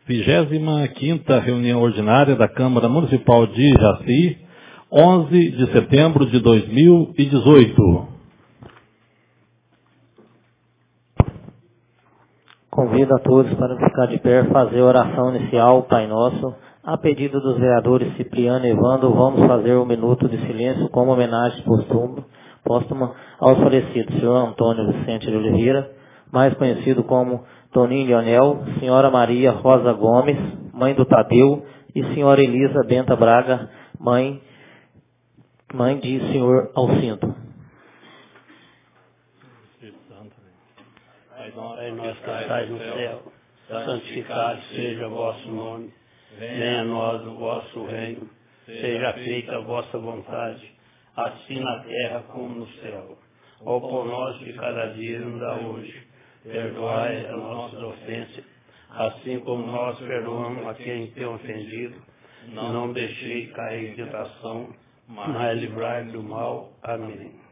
25ª reunião ordinária da Câmara Municipal de Jaci, 11 de setembro de 2018. Convido a todos para ficar de pé, fazer a oração inicial, Pai Nosso. A pedido dos vereadores Cipriano e Evandro, vamos fazer um minuto de silêncio como homenagem póstuma aos falecidos senhor Antônio Vicente de Oliveira, mais conhecido como Toninho Leonel, senhora Maria Rosa Gomes, mãe do Tadeu, e senhora Elisa Benta Braga, mãe de senhor Alcindo. Pai nosso que estais no céu, santificado seja o vosso nome, venha a nós o vosso reino, seja feita a vossa vontade, assim na terra como no céu. O pão nosso de cada dia nos dá hoje, perdoai as nossas ofensas, assim como nós perdoamos a quem tem ofendido, não deixei cair em tentação, mas livrai do mal. Amém.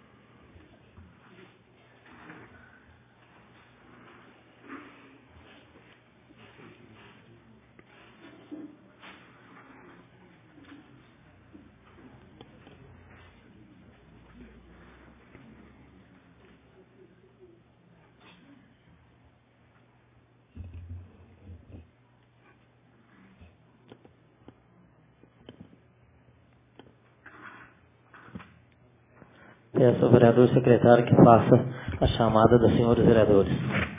Peço ao vereador secretário que faça a chamada dos senhores vereadores.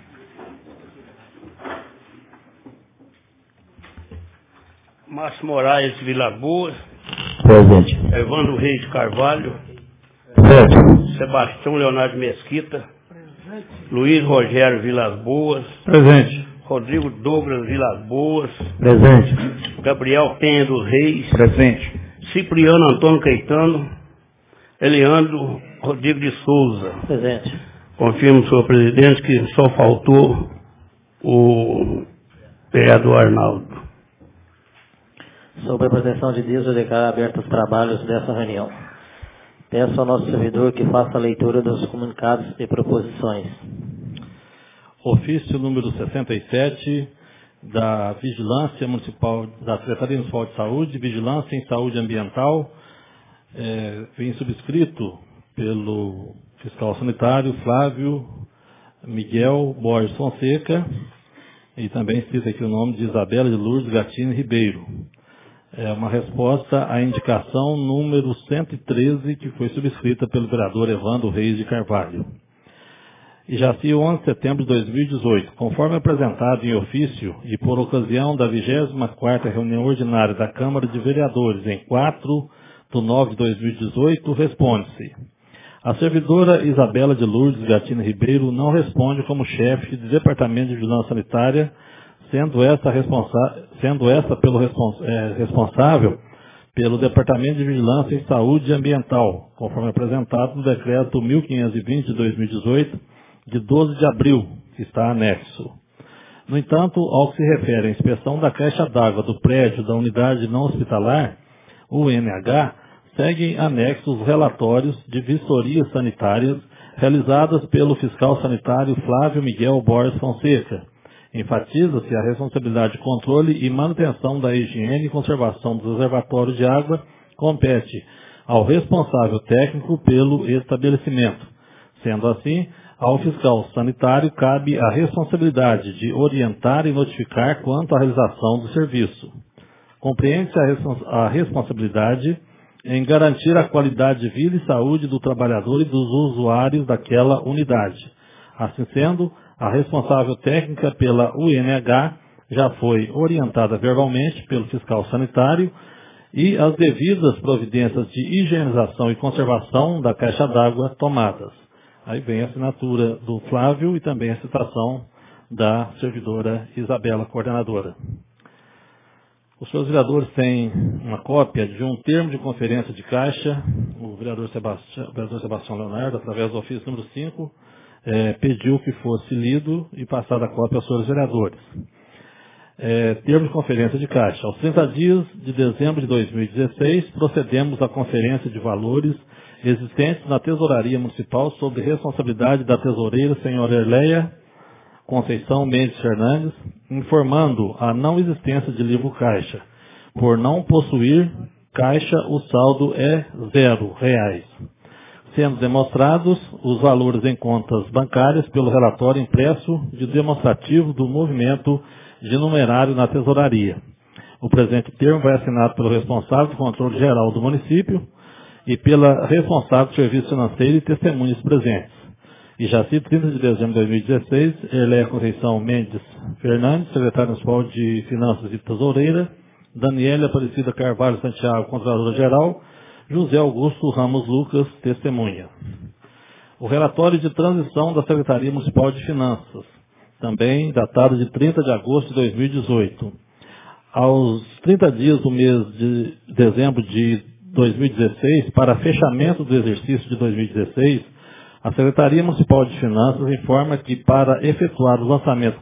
Márcio Moraes Vilas Boas. Presente. Evandro Reis de Carvalho. Presente. Sebastião Leonardo Mesquita. Presente. Luiz Rogério Vilas Boas. Presente. Rodrigo Douglas Vilas Boas. Presente. Gabriel Penha dos Reis. Presente. Cipriano Antônio Caetano. Eliandro Rodrigo de Souza. Presente. Confirmo, senhor presidente, que só faltou o vereador Arnaldo. Sob a proteção de Deus, eu declaro abertos os trabalhos dessa reunião. Peço ao nosso servidor que faça a leitura dos comunicados e proposições. Ofício número 67 da Vigilância Municipal, da Secretaria Municipal de Saúde, Vigilância em Saúde Ambiental, vem subscrito pelo fiscal sanitário Flávio Miguel Borges Fonseca, e também cita aqui o nome de Isabela de Lourdes Gatini Ribeiro. É uma resposta à indicação número 113, que foi subscrita pelo vereador Evandro Reis de Carvalho. E Jaci, 11 de setembro de 2018, conforme apresentado em ofício e por ocasião da 24ª reunião ordinária da Câmara de Vereadores em 4/9/2018, responde-se: a servidora Isabela de Lourdes Gatini Ribeiro não responde como chefe de Departamento de Vigilância Sanitária, sendo esta responsável pelo Departamento de Vigilância em Saúde Ambiental, conforme apresentado no Decreto 1520 de 2018, de 12 de abril, que está anexo. No entanto, ao que se refere à inspeção da caixa d'água do prédio da unidade não hospitalar, UNH, seguem anexos os relatórios de vistorias sanitárias realizadas pelo fiscal sanitário Flávio Miguel Borges Fonseca. Enfatiza-se a responsabilidade de controle e manutenção da higiene e conservação dos reservatórios de água compete ao responsável técnico pelo estabelecimento. Sendo assim, ao fiscal sanitário cabe a responsabilidade de orientar e notificar quanto à realização do serviço. Compreende-se a responsabilidade em garantir a qualidade de vida e saúde do trabalhador e dos usuários daquela unidade. Assim sendo, a responsável técnica pela UNH já foi orientada verbalmente pelo fiscal sanitário e as devidas providências de higienização e conservação da caixa d'água tomadas. Aí vem a assinatura do Flávio e também a citação da servidora Isabela, coordenadora. Os senhores vereadores têm uma cópia de um termo de conferência de caixa. O vereador Sebastião Leonardo, através do ofício número 5, pediu que fosse lido e passada a cópia aos senhores vereadores. Termo de conferência de caixa. Aos 30 dias de dezembro de 2016, procedemos à conferência de valores existentes na Tesouraria Municipal sob responsabilidade da tesoureira senhora Erleia Conceição Mendes Fernandes, informando a não existência de livro caixa. Por não possuir caixa, o saldo é R$0, sendo demonstrados os valores em contas bancárias pelo relatório impresso de demonstrativo do movimento de numerário na tesouraria. O presente termo vai assinado pelo responsável do controle geral do município e pela responsável do serviço financeiro e testemunhas presentes. E Jaci, 30 de dezembro de 2016, Erléia Conceição Mendes Fernandes, secretária municipal de Finanças e Tesoureira, Daniela Aparecida Carvalho Santiago, controladora-geral, José Augusto Ramos Lucas, testemunha. O relatório de transição da Secretaria Municipal de Finanças, também datado de 30 de agosto de 2018. Aos 30 dias do mês de dezembro de 2016, para fechamento do exercício de 2016, a Secretaria Municipal de Finanças informa que, para efetuar os lançamentos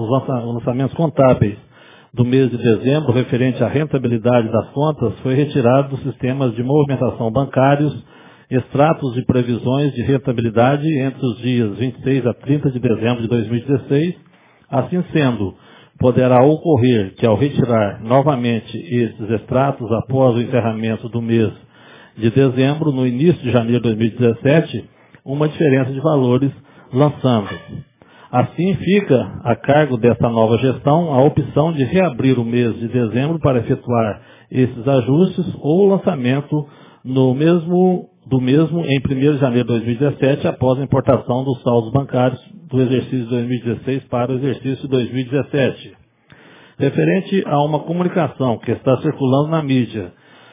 contábeis do mês de dezembro, referente à rentabilidade das contas, foi retirado dos sistemas de movimentação bancários extratos de previsões de rentabilidade entre os dias 26 a 30 de dezembro de 2016. Assim sendo, poderá ocorrer que, ao retirar novamente esses extratos após o encerramento do mês de dezembro, no início de janeiro de 2017, uma diferença de valores lançando. Assim fica a cargo desta nova gestão a opção de reabrir o mês de dezembro para efetuar esses ajustes ou o lançamento do mesmo em 1º de janeiro de 2017, após a importação dos saldos bancários do exercício de 2016 para o exercício de 2017. Referente a uma comunicação que está circulando na mídia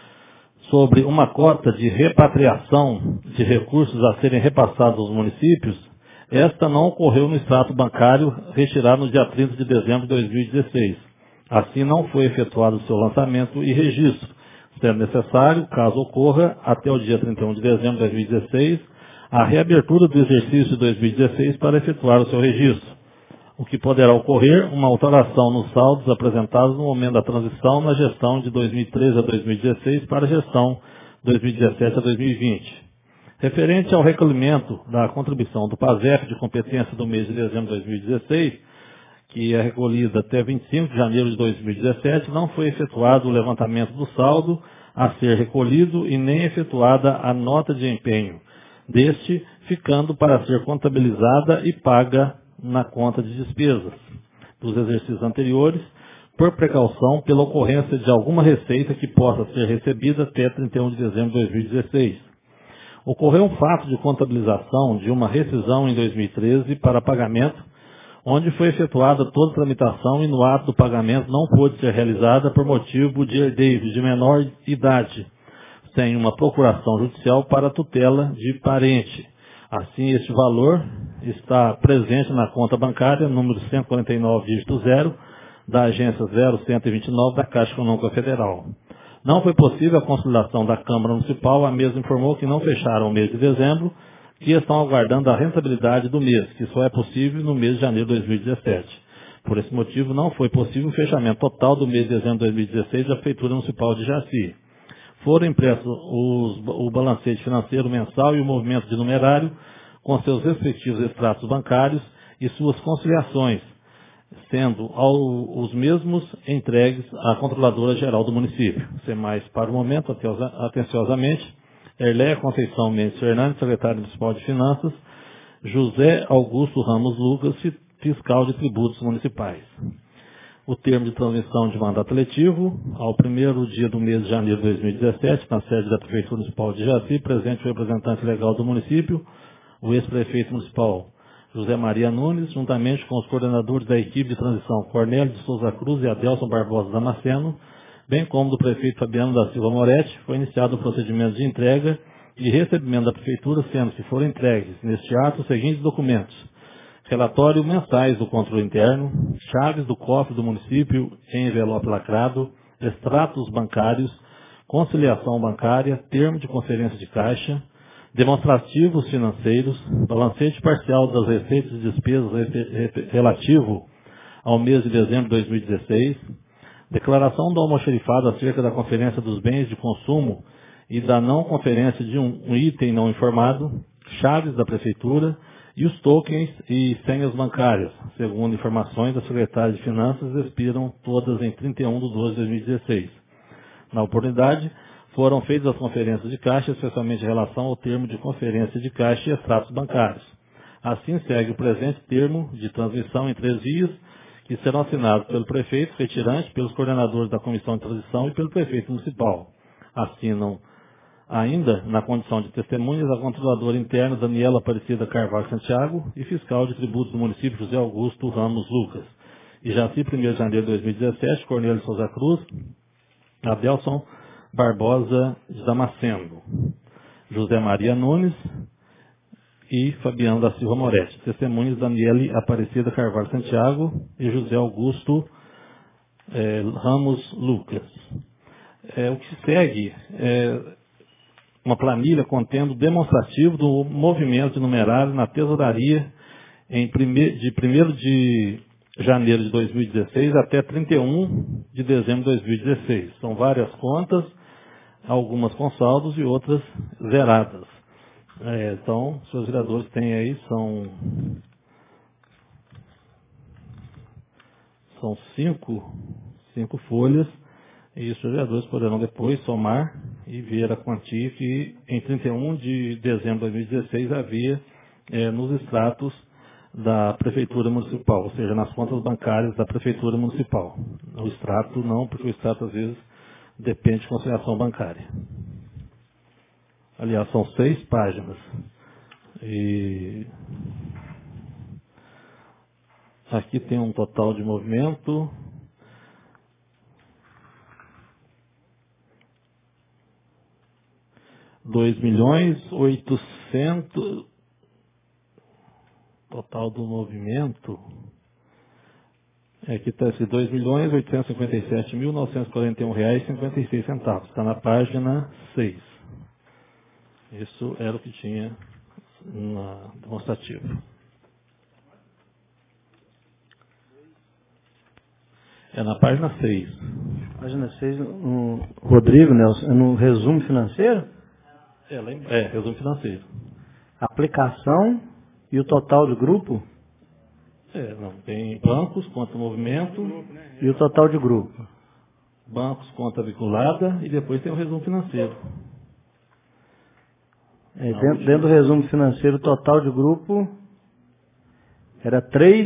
sobre uma cota de repatriação de recursos a serem repassados aos municípios, esta não ocorreu no extrato bancário retirado no dia 30 de dezembro de 2016. Assim, não foi efetuado o seu lançamento e registro, sendo necessário, caso ocorra, até o dia 31 de dezembro de 2016, a reabertura do exercício de 2016 para efetuar o seu registro, o que poderá ocorrer uma alteração nos saldos apresentados no momento da transição na gestão de 2013 a 2016 para a gestão 2017 a 2020. Referente ao recolhimento da contribuição do PASEF de competência do mês de dezembro de 2016, que é recolhida até 25 de janeiro de 2017, não foi efetuado o levantamento do saldo a ser recolhido e nem efetuada a nota de empenho deste, ficando para ser contabilizada e paga na conta de despesas dos exercícios anteriores, por precaução pela ocorrência de alguma receita que possa ser recebida até 31 de dezembro de 2016. Ocorreu um fato de contabilização de uma rescisão em 2013 para pagamento, onde foi efetuada toda a tramitação e no ato do pagamento não pôde ser realizada por motivo de herdeiro de menor idade, sem uma procuração judicial para tutela de parente. Assim, este valor está presente na conta bancária número 149, dígito 0, da agência 0129 da Caixa Econômica Federal. Não foi possível a conciliação da Câmara Municipal, a mesma informou que não fecharam o mês de dezembro, que estão aguardando a rentabilidade do mês, que só é possível no mês de janeiro de 2017. Por esse motivo, não foi possível o fechamento total do mês de dezembro de 2016 da Prefeitura Municipal de Jaci. Foram impressos o balancete financeiro mensal e o movimento de numerário, com seus respectivos extratos bancários e suas conciliações, sendo os mesmos entregues à Controladora Geral do município. Sem mais para o momento, atenciosamente, Erléia Conceição Mendes Fernandes, secretário municipal de Finanças, José Augusto Ramos Lucas, fiscal de tributos municipais. O termo de transmissão de mandato eletivo, ao primeiro dia do mês de janeiro de 2017, na sede da Prefeitura Municipal de Jaci, presente o representante legal do município, o ex-prefeito municipal José Maria Nunes, juntamente com os coordenadores da equipe de transição Cornélio de Souza Cruz e Adelson Barbosa Damasceno, bem como do prefeito Fabiano da Silva Moretti, foi iniciado o procedimento de entrega e recebimento da Prefeitura, sendo que foram entregues neste ato os seguintes documentos: relatório mensais do controle interno, chaves do cofre do município em envelope lacrado, extratos bancários, conciliação bancária, termo de conferência de caixa, demonstrativos financeiros, balancete parcial das receitas e despesas relativo ao mês de dezembro de 2016, declaração do almoxerifado acerca da conferência dos bens de consumo e da não conferência de um item não informado, chaves da Prefeitura, E os tokens e senhas bancárias, segundo informações da Secretaria de Finanças, expiram todas em 31/12/2016. Na oportunidade, foram feitas as conferências de caixa, especialmente em relação ao termo de conferência de caixa e extratos bancários. Assim segue o presente termo de transmissão em 3 vias, que serão assinados pelo prefeito retirante, pelos coordenadores da comissão de transição e pelo prefeito municipal. Assinam ainda, na condição de testemunhas, a controladora interna Daniela Aparecida Carvalho Santiago e fiscal de tributos do município José Augusto Ramos Lucas. E Jaci, 1º de janeiro de 2017, Cornélio Souza Cruz, Adelson Barbosa de Damasceno, José Maria Nunes e Fabiano da Silva Moretti. Testemunhas Daniele Aparecida Carvalho Santiago e José Augusto Ramos Lucas. O que segue é uma planilha contendo demonstrativo do movimento de numerário na tesouraria de 1º de janeiro de 2016 até 31 de dezembro de 2016. São várias contas, algumas com saldos e outras zeradas. Então, seus vereadores têm aí, são 5 folhas, e os vereadores poderão depois somar e ver a quantia que em 31 de dezembro de 2016 havia nos extratos da Prefeitura Municipal, ou seja, nas contas bancárias da Prefeitura Municipal. O extrato não, porque o extrato às vezes depende de conciliação bancária. Aliás, são 6 páginas. E aqui tem um total de movimento. Total do movimento, aqui está esse R$2.857.941,56. Está na página 6. Isso era o que tinha na demonstrativa. É na página 6. Página 6, Rodrigo, Nelson, no resumo financeiro? Resumo financeiro. Aplicação e o total do grupo? Não, tem bancos, conta movimento. E o total de grupo? Bancos, conta vinculada e depois tem o resumo financeiro. Dentro do resumo financeiro, o total de grupo era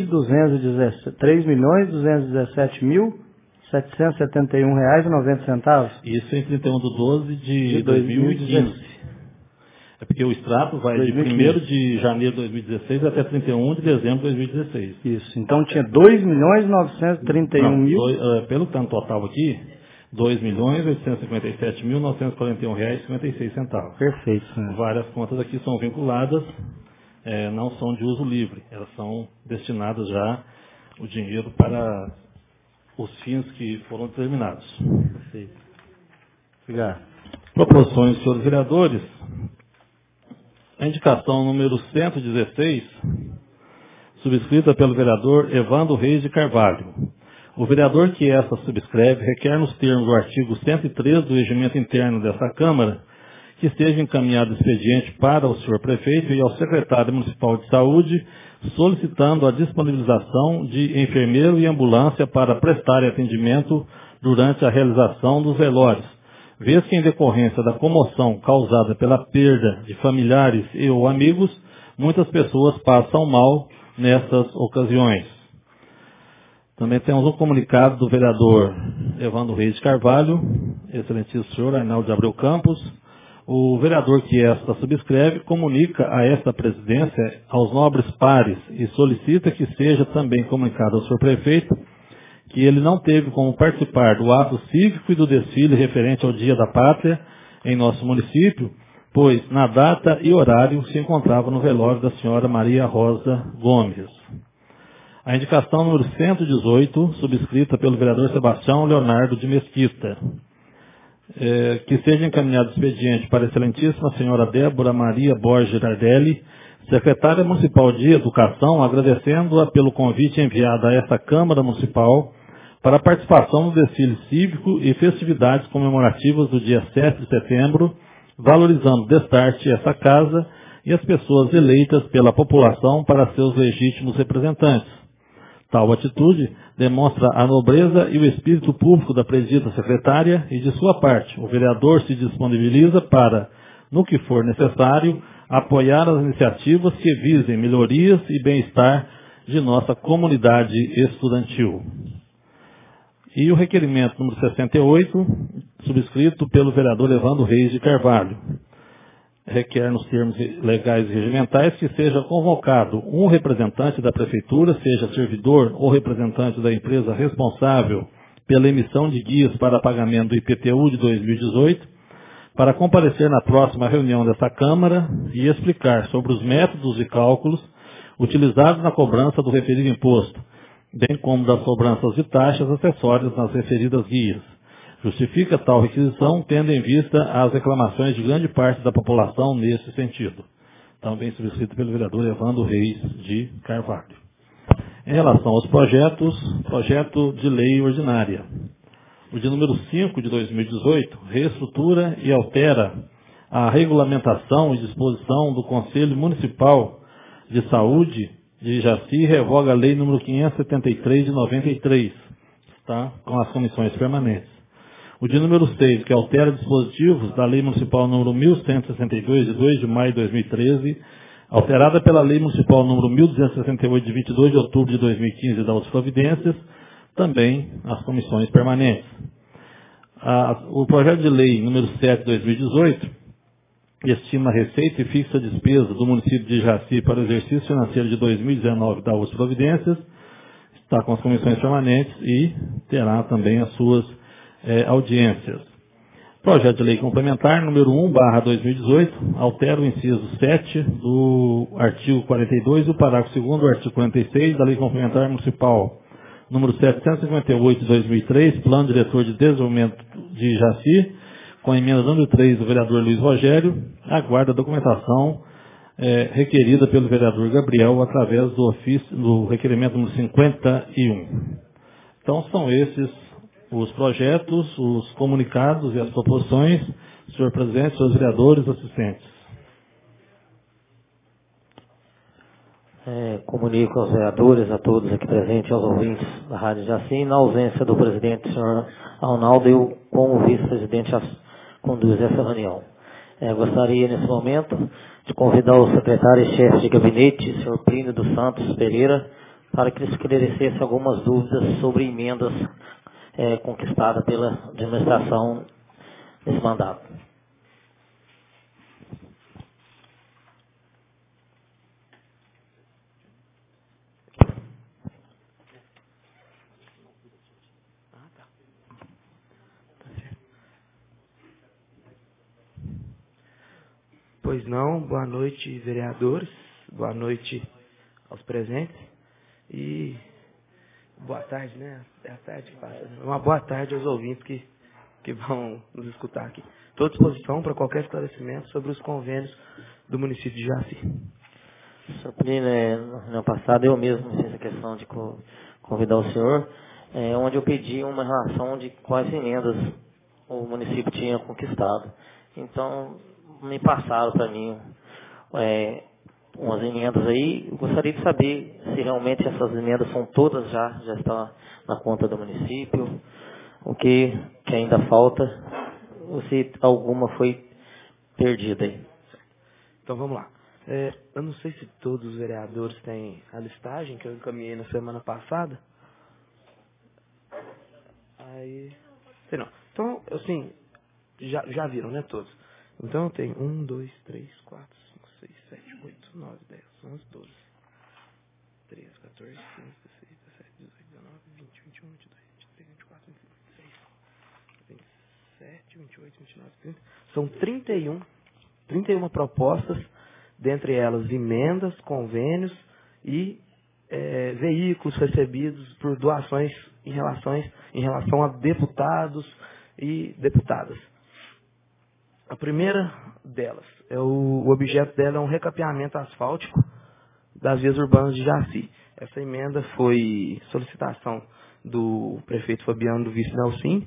R$3.217.771,90. Isso em 31/12 de 2015. É porque o extrato vai de 1º de janeiro de 2016 até 31 de dezembro de 2016. Isso, então tinha 2.931.000. Pelo que está no total aqui, R$2.857.941,56. Perfeito. Senhor. Várias contas aqui são vinculadas, não são de uso livre. Elas são destinadas já o dinheiro para os fins que foram determinados. Perfeito. Obrigado. Proposições, senhores vereadores. A indicação número 116, subscrita pelo vereador Evandro Reis de Carvalho. O vereador que esta subscreve requer nos termos do artigo 103 do regimento interno desta Câmara que seja encaminhado expediente para o senhor prefeito e ao secretário municipal de saúde, solicitando a disponibilização de enfermeiro e ambulância para prestar atendimento durante a realização dos velórios, vez que em decorrência da comoção causada pela perda de familiares e ou amigos, muitas pessoas passam mal nessas ocasiões. Também temos um comunicado do vereador Evandro Reis de Carvalho, excelentíssimo senhor Arnaldo de Abreu Campos. O vereador que esta subscreve comunica a esta presidência aos nobres pares e solicita que seja também comunicado ao senhor prefeito que ele não teve como participar do ato cívico e do desfile referente ao Dia da Pátria em nosso município, pois na data e horário se encontrava no velório da senhora Maria Rosa Gomes. A indicação número 118, subscrita pelo vereador Sebastião Leonardo de Mesquita, que seja encaminhado expediente para a excelentíssima senhora Débora Maria Borges Girardelli, secretária municipal de Educação, agradecendo-a pelo convite enviado a esta Câmara Municipal para a participação no desfile cívico e festividades comemorativas do dia 7 de setembro, valorizando destarte essa casa e as pessoas eleitas pela população para seus legítimos representantes. Tal atitude demonstra a nobreza e o espírito público da presidida secretária e, de sua parte, o vereador se disponibiliza para, no que for necessário, apoiar as iniciativas que visem melhorias e bem-estar de nossa comunidade estudantil. E o requerimento número 68, subscrito pelo vereador Evandro Reis de Carvalho. Requer, nos termos legais e regimentais, que seja convocado um representante da Prefeitura, seja servidor ou representante da empresa responsável pela emissão de guias para pagamento do IPTU de 2018, para comparecer na próxima reunião desta Câmara e explicar sobre os métodos e cálculos utilizados na cobrança do referido imposto, bem como das cobranças de taxas acessórias nas referidas guias. Justifica tal requisição, tendo em vista as reclamações de grande parte da população nesse sentido. Também subscrito pelo vereador Evandro Reis de Carvalho. Em relação aos projetos, projeto de lei ordinária. O de número 5 de 2018 reestrutura e altera a regulamentação e disposição do Conselho Municipal de Saúde de Jaci e revoga a lei número 573 de 93, tá? Com as comissões permanentes. O de número 6, que altera dispositivos da Lei Municipal número 1162, de 2 de maio de 2013, alterada pela Lei Municipal número 1268, de 22 de outubro de 2015, da outras providências, também as comissões permanentes. O projeto de lei número 7 de 2018 estima a receita e fixa a despesa do município de Jaci para o exercício financeiro de 2019, da outras providências, está com as comissões permanentes e terá também as suas audiências. Projeto de lei complementar número 1/2018 altera o inciso 7 do artigo 42 e o parágrafo 2º do artigo 46 da Lei Complementar Municipal número 758 de 2003, Plano Diretor de Desenvolvimento de Jaci, com a emenda número 3 do vereador Luiz Rogério, aguarda a documentação requerida pelo vereador Gabriel através do ofício do requerimento número 51. Então são esses os projetos, os comunicados e as proposições. Senhor presidente, senhores vereadores, assistentes. Comunico aos vereadores, a todos aqui presentes, aos ouvintes da Rádio Jaci, na ausência do presidente, senhor Arnaldo, eu, como vice-presidente, conduzo essa reunião. Gostaria, nesse momento, de convidar o secretário e chefe de gabinete, senhor Plínio dos Santos Pereira, para que ele esclarecesse algumas dúvidas sobre emendas conquistada pela administração nesse mandato. Pois não, boa noite, vereadores, boa noite aos presentes e boa tarde, né? É a tarde que passa. Uma boa tarde aos ouvintes que vão nos escutar aqui. Estou à disposição para qualquer esclarecimento sobre os convênios do município de Jaci. Senhor Plínio, no passado eu mesmo fiz a questão de convidar o senhor, onde eu pedi uma relação de quais emendas o município tinha conquistado. Então, me passaram para mim umas emendas aí. Eu gostaria de saber se realmente essas emendas são todas já estão na conta do município, o que ainda falta, ou se alguma foi perdida aí. Então vamos lá. Eu não sei se todos os vereadores têm a listagem que eu encaminhei na semana passada. Aí, sei não. Então, assim, já viram, né, todos? Então eu tenho 1, 2, 3, 4, 5, 6, 7, 8, 9, 10, 11, 12, 13, 14, 15, 16, 17, 18, 19, 20, 21, 22, 23, 24, 25, 26, 27, 28, 29, 30. São 31 propostas, dentre elas emendas, convênios e veículos recebidos por doações em relação a deputados e deputadas. A primeira delas, o objeto dela é um recapeamento asfáltico das vias urbanas de Jaci. Essa emenda foi solicitação do prefeito Fabiano do Vice Nelsim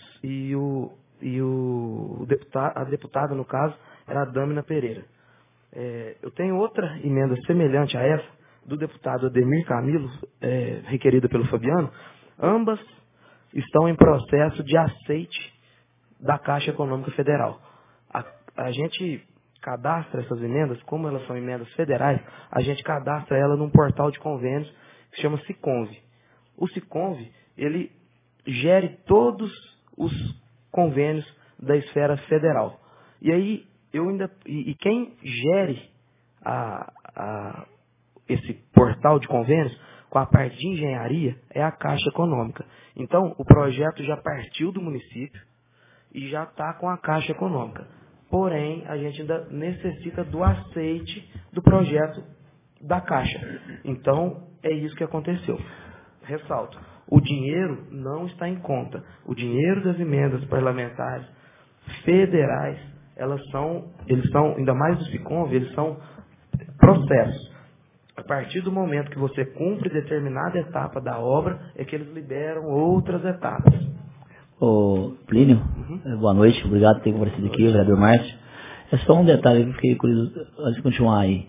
a deputada, no caso, era a Dâmina Pereira. Eu tenho outra emenda semelhante a essa, do deputado Ademir Camilo, requerida pelo Fabiano. Ambas estão em processo de aceite da Caixa Econômica Federal. A gente cadastra essas emendas, como elas são emendas federais, a gente cadastra ela num portal de convênios que se chama Siconv. O Siconv, ele gere todos os convênios da esfera federal. E aí, quem gere esse portal de convênios com a parte de engenharia é a Caixa Econômica. Então, o projeto já partiu do município e já está com a Caixa Econômica. Porém, a gente ainda necessita do aceite do projeto da Caixa. Então, é isso que aconteceu. Ressalto, o dinheiro não está em conta. O dinheiro das emendas parlamentares federais, eles são, ainda mais do Siconv, eles são processos. A partir do momento que você cumpre determinada etapa da obra, é que eles liberam outras etapas. Ô, Plínio, boa noite, obrigado por ter comparecido aqui, o vereador Márcio. É só um detalhe que eu fiquei curioso, antes de continuar aí.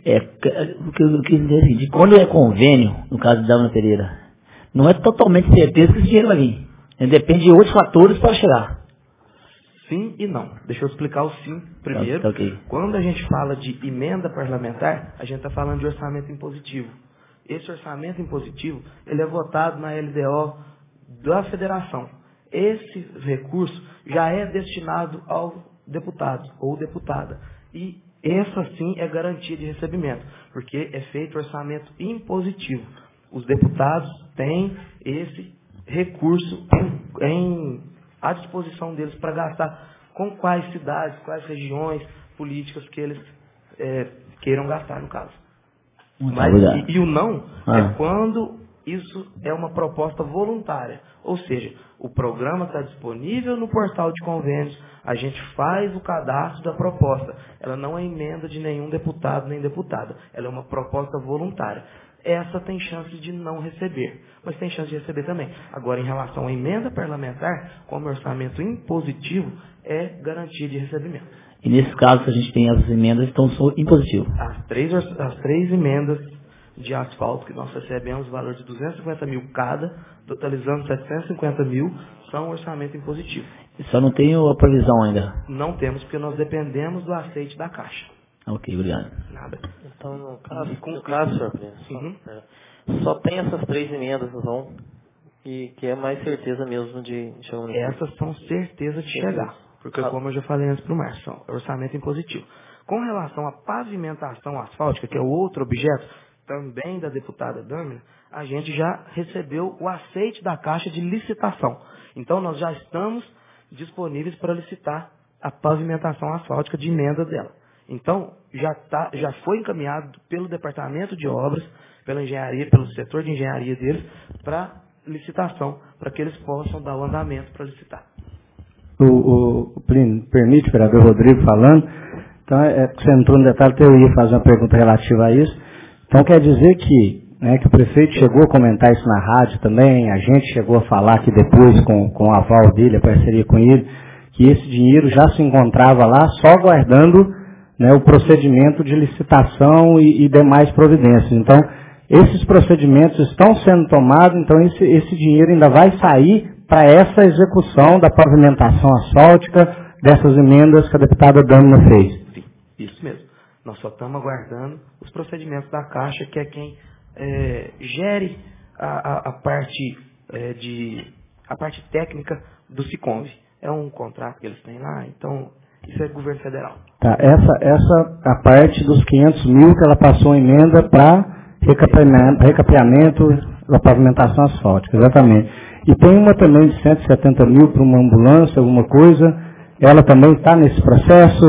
O que eu quis dizer é assim, quando é convênio, no caso de Dávila Pereira, não é totalmente certeza que esse dinheiro vai vir. Depende de outros fatores para chegar. Sim e não. Deixa eu explicar o sim primeiro. Okay. Quando a gente fala de emenda parlamentar, a gente está falando de orçamento impositivo. Esse orçamento impositivo, ele é votado na LDO da federação. Esse recurso já é destinado ao deputado ou deputada. E essa sim é garantia de recebimento, porque é feito orçamento impositivo. Os deputados têm esse recurso à disposição deles para gastar com quais cidades, quais regiões políticas que eles queiram gastar, no caso. E o não é quando isso é uma proposta voluntária. Ou seja, o programa está disponível no portal de convênios, a gente faz o cadastro da proposta. Ela não é emenda de nenhum deputado nem deputada. Ela é uma proposta voluntária. Essa tem chance de não receber, mas tem chance de receber também. Agora, em relação à emenda parlamentar, como orçamento impositivo, é garantia de recebimento. E nesse caso, a gente tem as emendas, então são impositivas. As três emendas de asfalto que nós recebemos, o valor de 250 mil cada, totalizando 750 mil, são orçamento impositivo. E só não tem a previsão ainda? Não temos, porque nós dependemos do aceite da Caixa. Ok, obrigado. Nada. Então, no caso, senhor presidente, só tem essas três emendas, então, que é mais certeza mesmo de chegar no Essas são certeza de chegar, porque como eu já falei antes para o Márcio, são orçamento impositivo. Com relação à pavimentação asfáltica, que é o outro objeto, também da deputada Dâmina, a gente já recebeu o aceite da Caixa de licitação. Então, nós já estamos disponíveis para licitar a pavimentação asfáltica de emenda dela. Então, já foi encaminhado pelo Departamento de Obras, pela engenharia, pelo setor de engenharia deles, para licitação, para que eles possam dar o andamento para licitar. O Plínio, permite, o vereador Rodrigo falando. Então, você entrou no detalhe, eu ia fazer uma pergunta relativa a isso. Então, quer dizer que o prefeito chegou a comentar isso na rádio também, a gente chegou a falar aqui depois com o aval dele, a parceria com ele, que esse dinheiro já se encontrava lá só guardando o procedimento de licitação e demais providências. Então, esses procedimentos estão sendo tomados, então esse dinheiro ainda vai sair para essa execução da pavimentação asfáltica, dessas emendas que a deputada Dâmina fez. Sim, isso mesmo. Nós só estamos aguardando os procedimentos da Caixa, que é quem gere a parte técnica do Siconv. É um contrato que eles têm lá, então isso é governo federal. Tá, essa a parte dos 500 mil que ela passou em emenda para recapeamento da pavimentação asfáltica, exatamente. E tem uma também de 170 mil para uma ambulância, alguma coisa, ela também está nesse processo?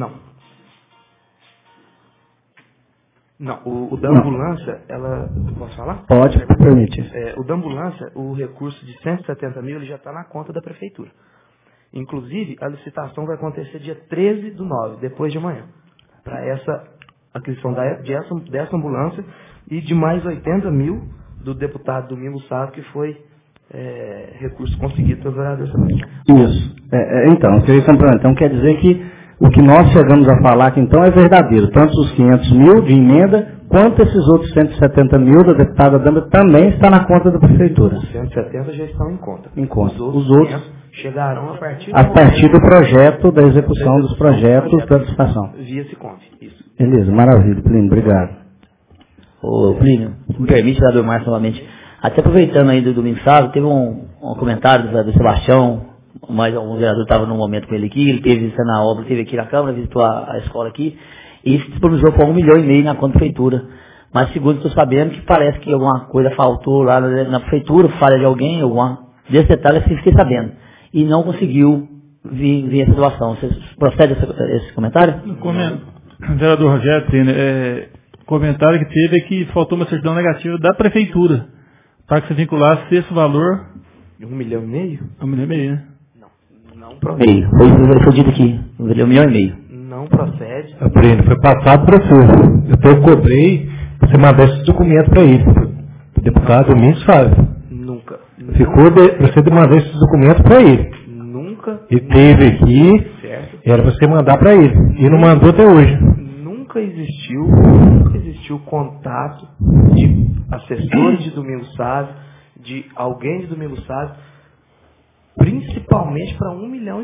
Não, o da ambulância, ela... Posso falar? Pode, permite. O da ambulância, o recurso de 170 mil, ele já está na conta da prefeitura. Inclusive, a licitação vai acontecer dia 13/9, depois de amanhã, para essa aquisição dessa ambulância e de mais 80 mil do deputado Domingo Sá, que foi recurso conseguido pelo vereador Samuel. Isso. Então, quer dizer que o que nós chegamos a falar que então é verdadeiro. Tanto os 500 mil de emenda, quanto esses outros 170 mil da deputada Dama também está na conta da prefeitura. Os 170 já estão em conta. Em conta. Os outros chegarão a partir do projeto, da execução dos projetos da licitação. Via Siconv, isso. Beleza, maravilha, Plínio, obrigado. Ô, Plínio, me permite, vereador Márcio, novamente. Até aproveitando aí do domingo sábado, teve um comentário do vereador Sebastião, mas um vereador estava num momento com ele aqui, ele teve visitando a obra, esteve aqui na Câmara, visitou a escola aqui, e se disponibilizou por 1,5 milhão na conta da prefeitura. Mas segundo estou sabendo que parece que alguma coisa faltou lá na prefeitura, falha de alguém, desse detalhe eu fiquei sabendo. E não conseguiu vir essa doação. Você procede esse comentário? Vereador Rogério, comentário que teve é que faltou uma certidão negativa da prefeitura para que se vinculasse esse valor. 1,5 milhão? 1,5 milhão, né? Não procede. Foi dito aqui, 1,5 milhão. Não procede. Foi passado para você. Eu cobrei para você mandar esses documentos para ele. O deputado Domingos Fábio. Nunca. Ficou você mandar esses documentos para ele. Nunca. E teve aqui, certo. Era você mandar para ele. E não mandou até hoje. Nunca existiu contato de assessores de Domingos Sávio, de alguém de Domingos Sávio, principalmente para 1,5 milhão.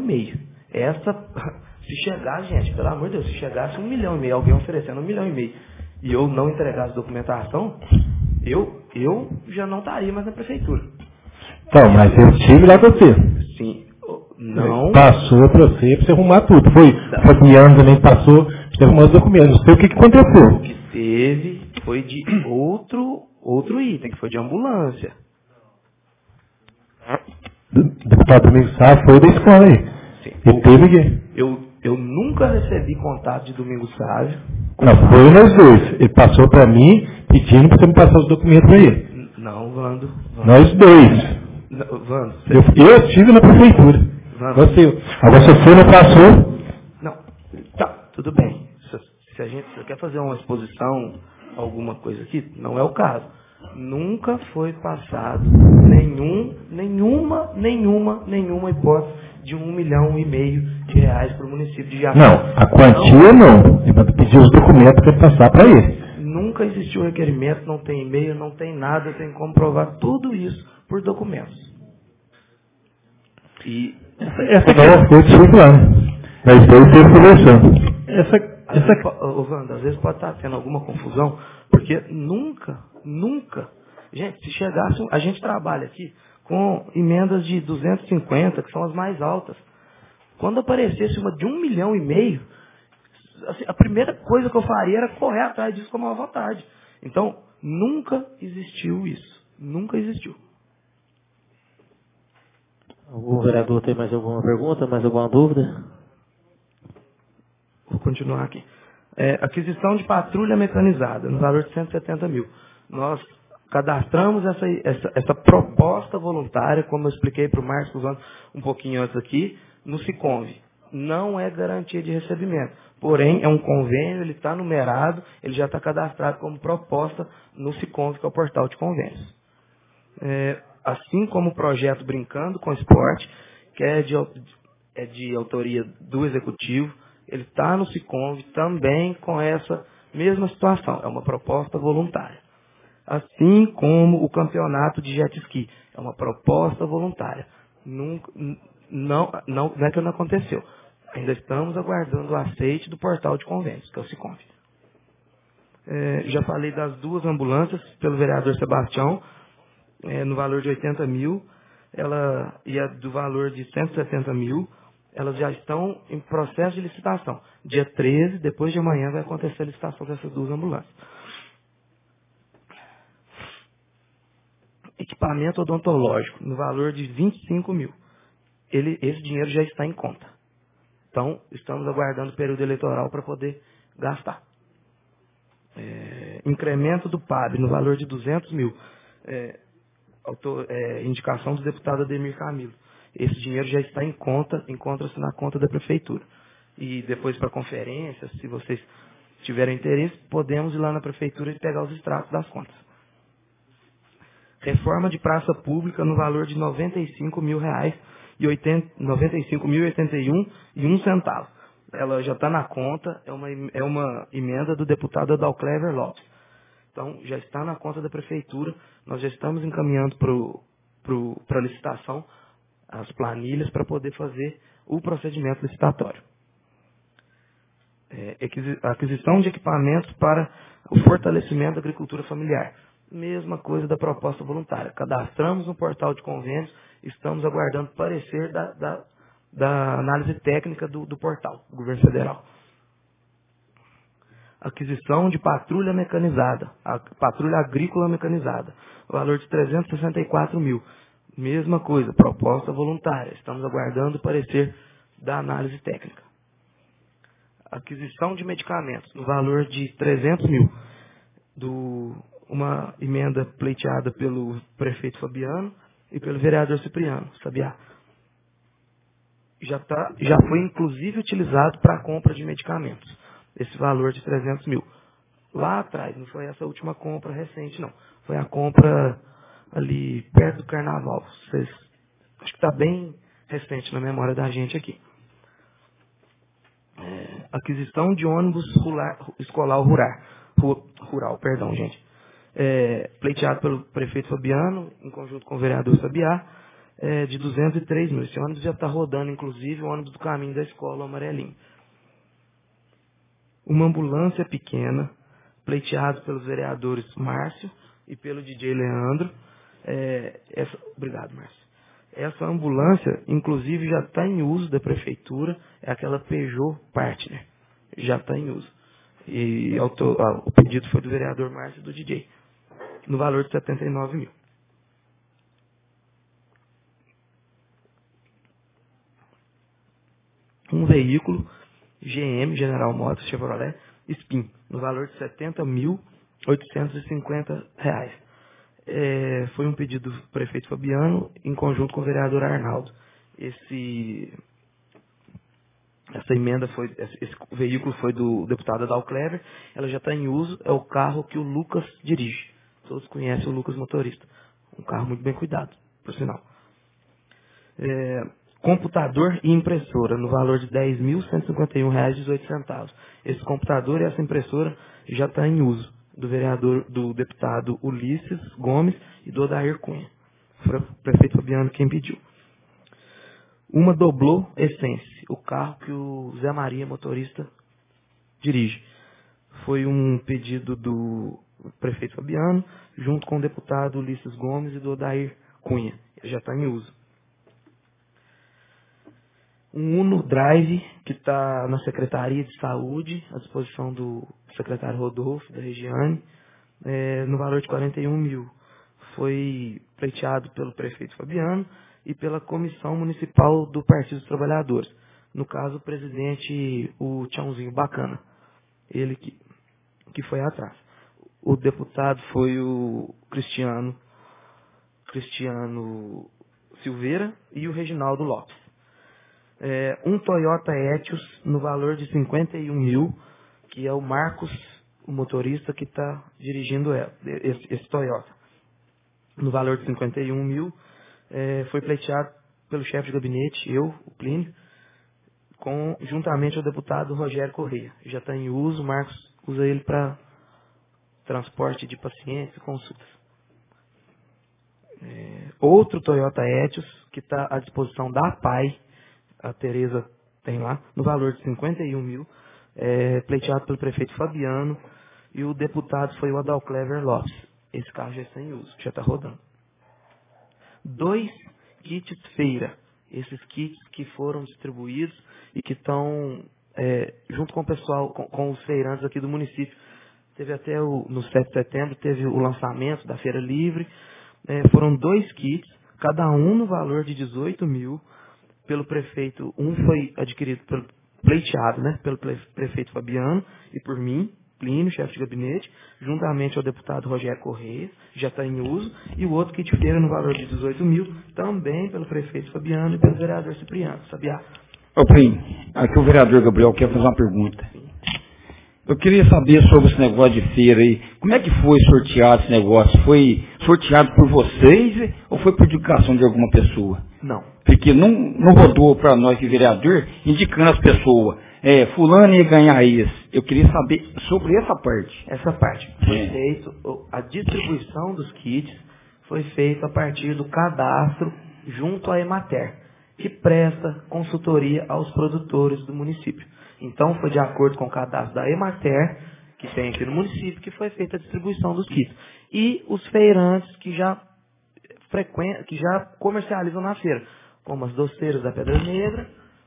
Se chegar, gente, pelo amor de Deus, se chegasse 1,5 milhão, alguém oferecendo 1,5 milhão, e eu não entregasse documentação, eu já não estaria mais na prefeitura. Então, mas eu estive lá com você. Sim. Não. Passou para você arrumar tudo. Foi Fabiano também passou para você arrumar os documentos. Não sei o que aconteceu. O que teve foi de outro item, que foi de ambulância. Deputado Domingos Sávio foi da escola aí. Sim. Ele teve aqui. Eu nunca recebi contato de Domingos Sávio. Não, foi nós dois. Ele passou para mim pedindo para você me passar os documentos para ele. Não, Vando. Nós dois. Vando. Eu estive na prefeitura. Você. Agora se você não passou. Não. Tá, tudo bem. Se a gente quer fazer uma exposição, alguma coisa aqui, não é o caso. Nunca foi passado nenhuma hipótese de 1,5 milhão de reais para o município de Jafé. Não, a quantia não. Ele pediu os documentos para passar para ele. Nunca existiu requerimento, não tem e-mail, não tem nada, eu tenho como provar tudo isso por documentos. E essa não foi circulando. Mas dois teve conversando. Wanda, às vezes pode estar tendo alguma confusão, porque nunca, gente, se chegasse, a gente trabalha aqui com emendas de 250, que são as mais altas. Quando aparecesse uma de 1,5 milhão, assim, a primeira coisa que eu faria era correr atrás disso com a maior vontade. Então, nunca existiu isso. Nunca existiu. Algum vereador tem mais alguma pergunta, mais alguma dúvida? Vou continuar aqui. Aquisição de patrulha mecanizada, no valor de 170 mil. Nós cadastramos essa proposta voluntária, como eu expliquei para o Márcio um pouquinho antes aqui, no Siconv. Não é garantia de recebimento. Porém, é um convênio, ele está numerado, ele já está cadastrado como proposta no Siconv, que é o portal de convênios. Assim como o projeto Brincando com Esporte, que é de autoria do Executivo, ele está no Siconv também com essa mesma situação. É uma proposta voluntária. Assim como o campeonato de jet ski. É uma proposta voluntária. Não é que não aconteceu. Ainda estamos aguardando o aceite do portal de convênios, que é o Siconv. Já falei das 2 ambulâncias pelo vereador Sebastião, no valor de 80 mil, e a do valor de 170 mil, elas já estão em processo de licitação. Dia 13, depois de amanhã, vai acontecer a licitação dessas 2 ambulâncias. Equipamento odontológico, no valor de 25 mil. Esse dinheiro já está em conta. Então, estamos aguardando o período eleitoral para poder gastar. Incremento do PAB, no valor de 200 mil. Indicação do deputado Ademir Camilo. Esse dinheiro já está em conta, encontra-se na conta da prefeitura. E depois para conferência, se vocês tiverem interesse, podemos ir lá na prefeitura e pegar os extratos das contas. Reforma de praça pública no valor de R$ 95.081,01. ela já está na conta, é uma emenda do deputado Adalclever Lopes. Então, já está na conta da prefeitura, nós já estamos encaminhando para a licitação as planilhas para poder fazer o procedimento licitatório. Aquisição de equipamentos para o fortalecimento da agricultura familiar. Mesma coisa da proposta voluntária. Cadastramos no portal de convênios, estamos aguardando parecer da análise técnica do portal, do governo federal. Aquisição de patrulha mecanizada, a patrulha agrícola mecanizada, valor de 364 mil. Mesma coisa, proposta voluntária, estamos aguardando o parecer da análise técnica. Aquisição de medicamentos, no valor de 300 mil, uma emenda pleiteada pelo prefeito Fabiano e pelo vereador Cipriano, Sabiá. Já foi inclusive utilizado para a compra de medicamentos, esse valor de 300 mil. Lá atrás, não foi essa última compra recente, não. Foi a compra ali perto do carnaval. Acho que está bem recente na memória da gente aqui. Aquisição de ônibus escolar rural, pleiteado pelo prefeito Fabiano, em conjunto com o vereador Sabiá, de 203 mil. Esse ônibus já está rodando, inclusive, o ônibus do caminho da escola, o amarelinho. Uma ambulância pequena, pleiteado pelos vereadores Márcio e pelo DJ Leandro. Obrigado, Márcio. Essa ambulância, inclusive, já está em uso da prefeitura, é aquela Peugeot Partner, já está em uso. E o pedido foi do vereador Márcio e do DJ, no valor de 79 mil. Um veículo GM, General Motors, Chevrolet, Spin, no valor de R$ 70.850. Foi um pedido do prefeito Fabiano, em conjunto com o vereador Arnaldo. Esse veículo foi do deputado Adalclever, ela já está em uso, é o carro que o Lucas dirige. Todos conhecem o Lucas motorista. Um carro muito bem cuidado, por sinal. Computador e impressora, no valor de R$ 10.151,18. Esse computador e essa impressora já está em uso, do deputado Ulisses Gomes e do Odair Cunha. Foi o prefeito Fabiano quem pediu. Uma Doblô Essence, o carro que o Zé Maria, motorista, dirige. Foi um pedido do prefeito Fabiano, junto com o deputado Ulisses Gomes e do Odair Cunha. Ele já está em uso. Um Uno Drive, que está na Secretaria de Saúde, à disposição do secretário Rodolfo, da Regiane, no valor de 41 mil. Foi pleiteado pelo prefeito Fabiano e pela Comissão Municipal do Partido dos Trabalhadores. No caso, o presidente, o Tchãozinho Bacana, ele que foi atrás. O deputado foi o Cristiano Silveira e o Reginaldo Lopes. Um Toyota Etios no valor de 51 mil, que é o Marcos, o motorista que está dirigindo esse Toyota. No valor de 51 mil, foi pleiteado pelo chefe de gabinete, eu, o Plínio, juntamente ao deputado Rogério Correia. Já está em uso, o Marcos usa ele para transporte de pacientes e consultas. Outro Toyota Etios, que está à disposição da PAI, a Tereza tem lá, no valor de 51 mil, pleiteado pelo prefeito Fabiano, e o deputado foi o Adalclever Lopes. Esse carro já está em uso, já está rodando. 2 kits feira, esses kits que foram distribuídos e que estão junto com o pessoal, com os feirantes aqui do município. Teve até no 7 de setembro, teve o lançamento da Feira Livre. Foram 2 kits, cada um no valor de 18 mil, pelo prefeito. Um foi adquirido, pleiteado, pelo prefeito Fabiano e por mim, Plínio, chefe de gabinete, juntamente ao deputado Rogério Correia, já está em uso, e o outro kit feira no valor de 18 mil, também pelo prefeito Fabiano e pelo vereador Cipriano. Sabiá. Ô Plínio, aqui o vereador Gabriel quer fazer uma pergunta. Eu queria saber sobre esse negócio de feira aí. Como é que foi sorteado esse negócio? Foi sorteado por vocês ou foi por indicação de alguma pessoa? Não. Porque não rodou para nós de vereador indicando as pessoas. fulano ia ganhar isso. Eu queria saber sobre essa parte. Essa parte. Foi feito, a distribuição dos kits foi feita a partir do cadastro junto à Emater, que presta consultoria aos produtores do município. Então, foi de acordo com o cadastro da Emater, que tem aqui no município, que foi feita a distribuição dos kits. E os feirantes que já comercializam na feira, como as doceiras da Pedra Negra,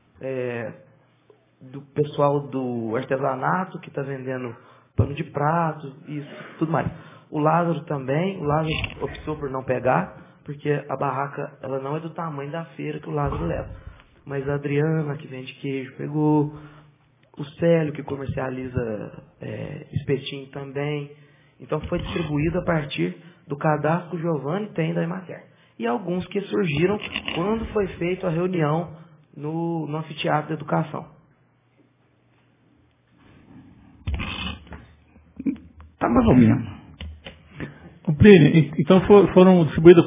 do pessoal do artesanato, que está vendendo pano de prato, isso, tudo mais. O Lázaro também, o Lázaro optou por não pegar, porque a barraca ela não é do tamanho da feira que o Lázaro leva. Mas a Adriana, que vende queijo, pegou. O Célio, que comercializa espetinho também. Então foi distribuído a partir do cadastro que o Giovanni tem da Emater. E alguns que surgiram quando foi feita a reunião no anfiteatro de educação. Tá mais ou menos. Plínio, então foram distribuídas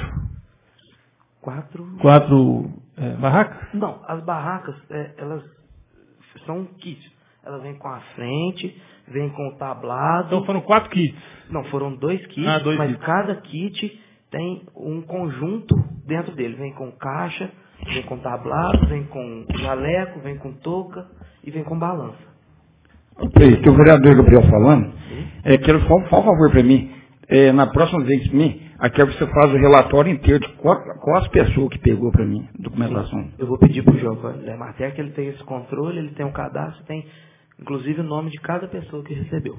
quatro barracas? Não, as barracas, elas são kits. Elas vêm com a frente, vêm com o tablado. Então foram 4 kits? Não, foram 2 kits, mas kits. Cada kit tem um conjunto dentro dele. Vem com caixa, vem com tablado, vem com jaleco, vem com touca e vem com balança. Ok, que o vereador Gabriel falando, quero só um favor para mim. Na próxima vez para mim, aqui você faz o relatório inteiro de qual as pessoas que pegou para mim, documentação. Sim, eu vou pedir para o Giovanni da Emater que ele tem esse controle, ele tem um cadastro, tem inclusive o nome de cada pessoa que recebeu.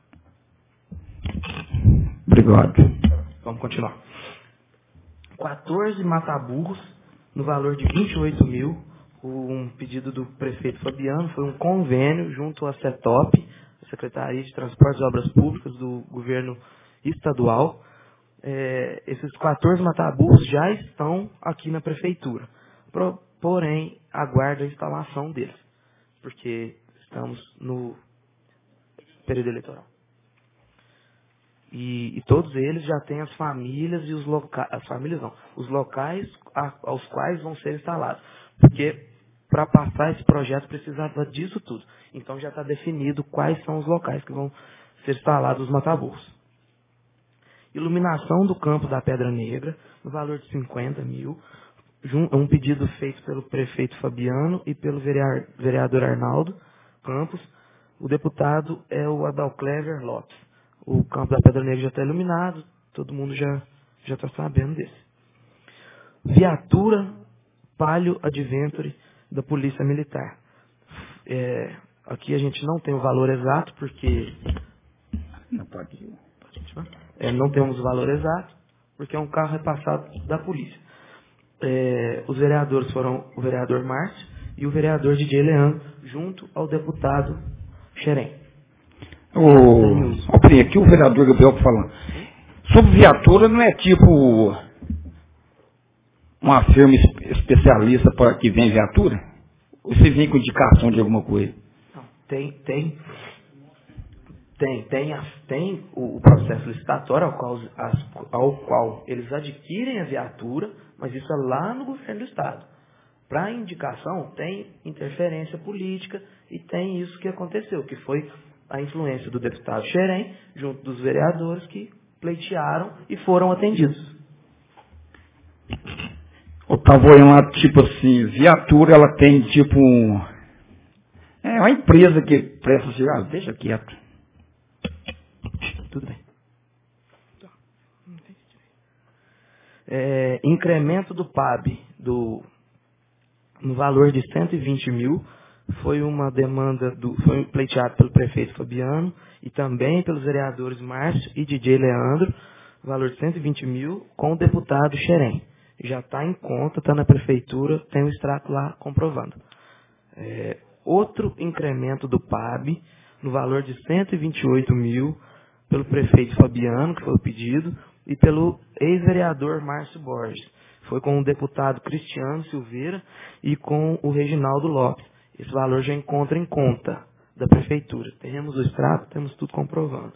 Obrigado. Vamos continuar. 14 mataburros no valor de 28 mil. Um pedido do prefeito Fabiano, foi um convênio junto à CETOP, a Secretaria de Transportes e Obras Públicas do governo estadual. Esses 14 mataburros já estão aqui na prefeitura, porém aguarda a instalação deles, porque estamos no período eleitoral. E todos eles já têm as famílias e os locais, os locais aos quais vão ser instalados, porque para passar esse projeto precisava disso tudo. Então já está definido quais são os locais que vão ser instalados os mataburros. Iluminação do campo da Pedra Negra, no valor de 50 mil. Um pedido feito pelo prefeito Fabiano e pelo vereador Arnaldo Campos. O deputado é o Adalclever Lopes. O campo da Pedra Negra já está iluminado, todo mundo já está sabendo desse. Viatura Palio Adventure da Polícia Militar. Aqui a gente não tem o valor exato, porque... não temos o valor exato, porque é um carro repassado da polícia. Os vereadores foram o vereador Márcio e o vereador DJ Leandro, junto ao deputado Xerém. Aqui o vereador Gabriel falando. Sobre viatura não é tipo uma firma especialista para que vem viatura? Ou você vem com indicação de alguma coisa? Não, tem o processo licitatório ao qual eles adquirem a viatura, mas isso é lá no governo do estado. Para indicação tem interferência política e tem isso que aconteceu, que foi a influência do deputado Xerém, junto dos vereadores que pleitearam e foram atendidos. Eu estava olhando lá, tipo assim, viatura, ela tem tipo uma empresa que presta serviço. Deixa quieto. Tudo bem. Incremento do PAB no valor de 120 mil. Foi uma demanda foi pleiteado pelo prefeito Fabiano e também pelos vereadores Márcio e DJ Leandro, valor de 120 mil, com o deputado Xerém. Já está em conta, está na prefeitura, tem o extrato lá comprovando. Outro incremento do PAB, no valor de 128 mil, pelo prefeito Fabiano, que foi o pedido, e pelo ex-vereador Márcio Borges. Foi com o deputado Cristiano Silveira e com o Reginaldo Lopes. Esse valor já encontra em conta da prefeitura. Temos o extrato, temos tudo comprovando.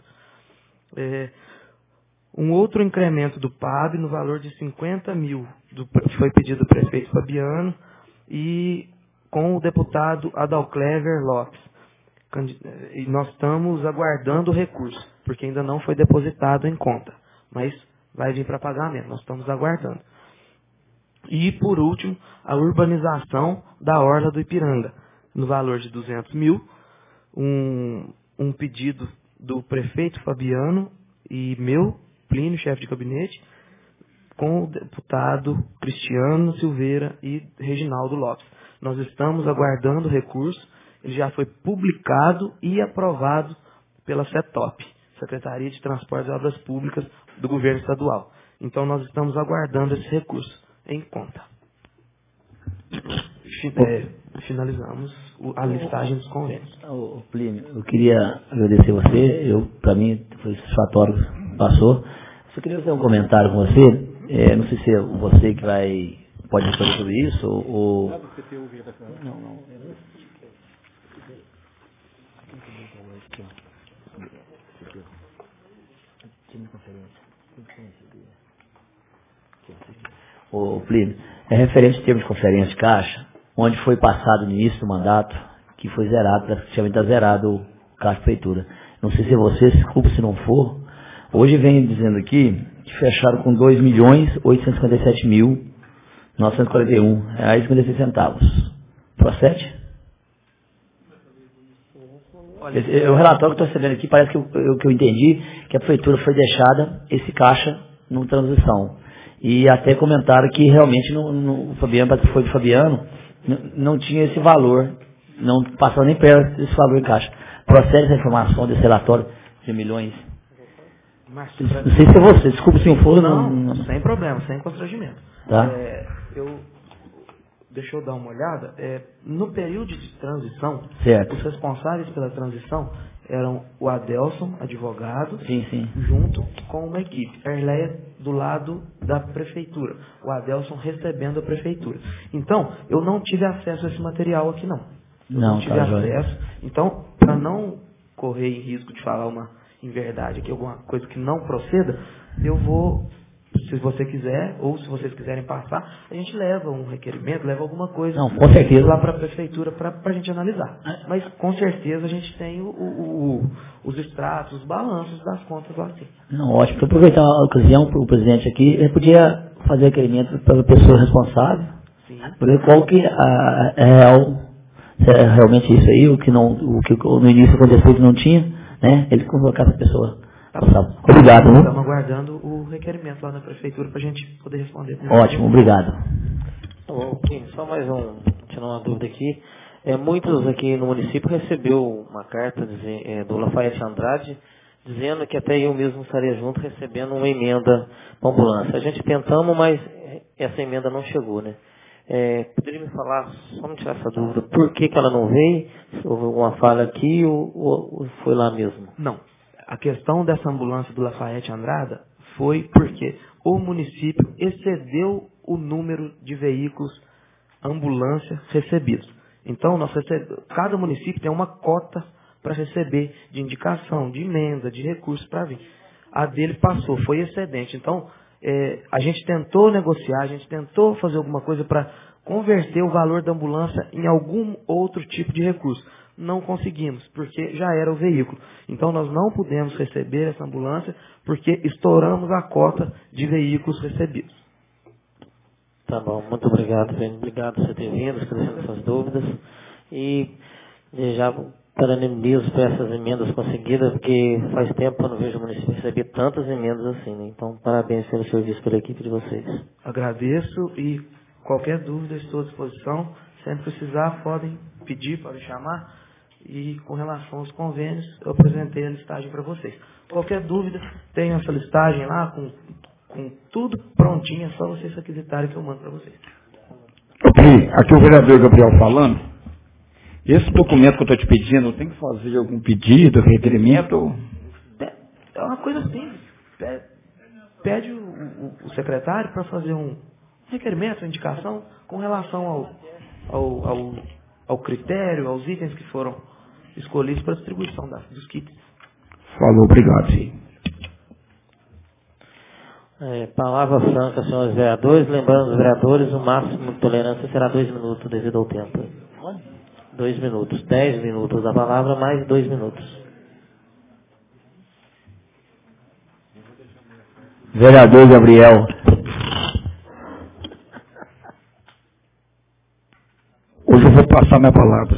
Um outro incremento do PAB no valor de 50 mil foi pedido do prefeito Fabiano e com o deputado Adalclever Lopes. E nós estamos aguardando o recurso, porque ainda não foi depositado em conta, mas vai vir para pagamento, nós estamos aguardando. E, por último, a urbanização da Orla do Ipiranga, no valor de 200 mil, um pedido do prefeito Fabiano e meu, Plínio, chefe de gabinete, com o deputado Cristiano Silveira e Reginaldo Lopes. Nós estamos aguardando o recurso, ele já foi publicado e aprovado pela CETOP, Secretaria de Transportes e Obras Públicas do Governo Estadual. Então, nós estamos aguardando esse recurso em conta. Finalizamos a listagem dos convênios. Plínio, eu queria agradecer você, para mim foi satisfatório que passou. Só queria fazer um comentário com você, não sei se é você que pode responder sobre isso, ou... Não. Ô Plínio, é referente ao termo de conferência de caixa, onde foi passado no início do mandato, que foi zerado, praticamente está zerado o caixa de prefeitura. Não sei se é você, desculpa se não for. Hoje vem dizendo aqui que fecharam com R$ 2.857.941,56. Procede? O relatório que estou recebendo aqui, parece que eu entendi que a prefeitura foi deixada esse caixa no transição. E até comentaram que realmente o Fabiano, para que foi do Fabiano, não tinha esse valor, não passou nem perto desse valor em caixa. Procede essa informação desse relatório de milhões? Não sei se é você, desculpa se não for. Não, sem problema, sem constrangimento. Tá. Deixa eu dar uma olhada. No período de transição, certo, os responsáveis pela transição eram o Adelson, advogado, sim, junto com uma equipe. A Erleia do lado da prefeitura. O Adelson recebendo a prefeitura. Então, eu não tive acesso a esse material aqui, não. Não tive acesso. Então, para não correr em risco de falar uma inverdade aqui, alguma coisa que não proceda, eu vou... Se você quiser, ou se vocês quiserem passar, a gente leva um requerimento, leva alguma coisa com certeza, lá para a prefeitura para a gente analisar. Mas, com certeza, a gente tem os extratos, os balanços das contas lá sim. Não, ótimo. Para aproveitar a ocasião, o presidente aqui, ele podia fazer requerimento para a pessoa responsável, para ver qual que é real, se é realmente isso aí, o que no início aconteceu que não tinha, né? Ele colocar essa pessoa. Obrigado. Estamos aguardando o requerimento lá na prefeitura para a gente poder responder. Ótimo, obrigado. Só mais tirar uma dúvida aqui. Muitos aqui no município recebeu uma carta do Lafayette Andrade dizendo que até eu mesmo estaria junto recebendo uma emenda para a ambulância. A gente tentamos, mas essa emenda não chegou, né? Poderia me falar, só me tirar essa dúvida, por que ela não veio? Se houve alguma falha aqui ou foi lá mesmo? Não. A questão dessa ambulância do Lafayette Andrada foi porque o município excedeu o número de veículos ambulância recebidos. Então, cada município tem uma cota para receber de indicação, de emenda, de recurso para vir. A dele passou, foi excedente. Então, a gente tentou negociar, a gente tentou fazer alguma coisa para converter o valor da ambulância em algum outro tipo de recurso. Não conseguimos, porque já era o veículo. Então, nós não pudemos receber essa ambulância, porque estouramos a cota de veículos recebidos. Tá bom, muito obrigado, Fernando. Obrigado por você ter vindo, esclarecendo essas dúvidas. E já parabenizo por essas emendas conseguidas, porque faz tempo que eu não vejo o município receber tantas emendas assim, né? Então, parabéns pelo serviço pela equipe de vocês. Agradeço e qualquer dúvida estou à disposição. Sempre precisar, podem pedir, podem chamar. E com relação aos convênios, eu apresentei a listagem para vocês. Qualquer dúvida, tem essa listagem lá com tudo prontinho, é só vocês requisitarem que eu mando para vocês. Aqui o vereador Gabriel falando. Esse documento que eu estou te pedindo, tem que fazer algum pedido, requerimento? É uma coisa simples. Pede o secretário para fazer um requerimento, uma indicação com relação ao critério, aos itens que foram escolhidos para a distribuição dos kits. Falou, obrigado, sim. Palavra franca, senhores vereadores. Lembrando os vereadores, o máximo de tolerância será 2 minutos devido ao tempo. 2 minutos. 10 minutos a palavra, mais 2 minutos. Vereador Gabriel. Hoje eu vou passar minha palavra.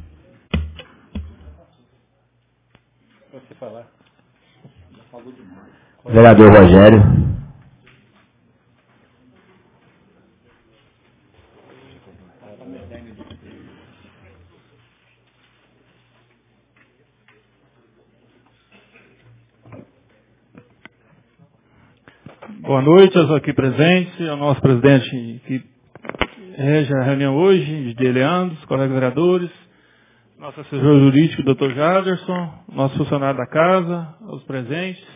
Você falar. Vereador Rogério. Boa noite aos aqui presentes, ao nosso presidente que rege a reunião hoje, de Leandro, os colegas vereadores, nosso assessor jurídico, Dr. Jaderson, nosso funcionário da casa, aos presentes.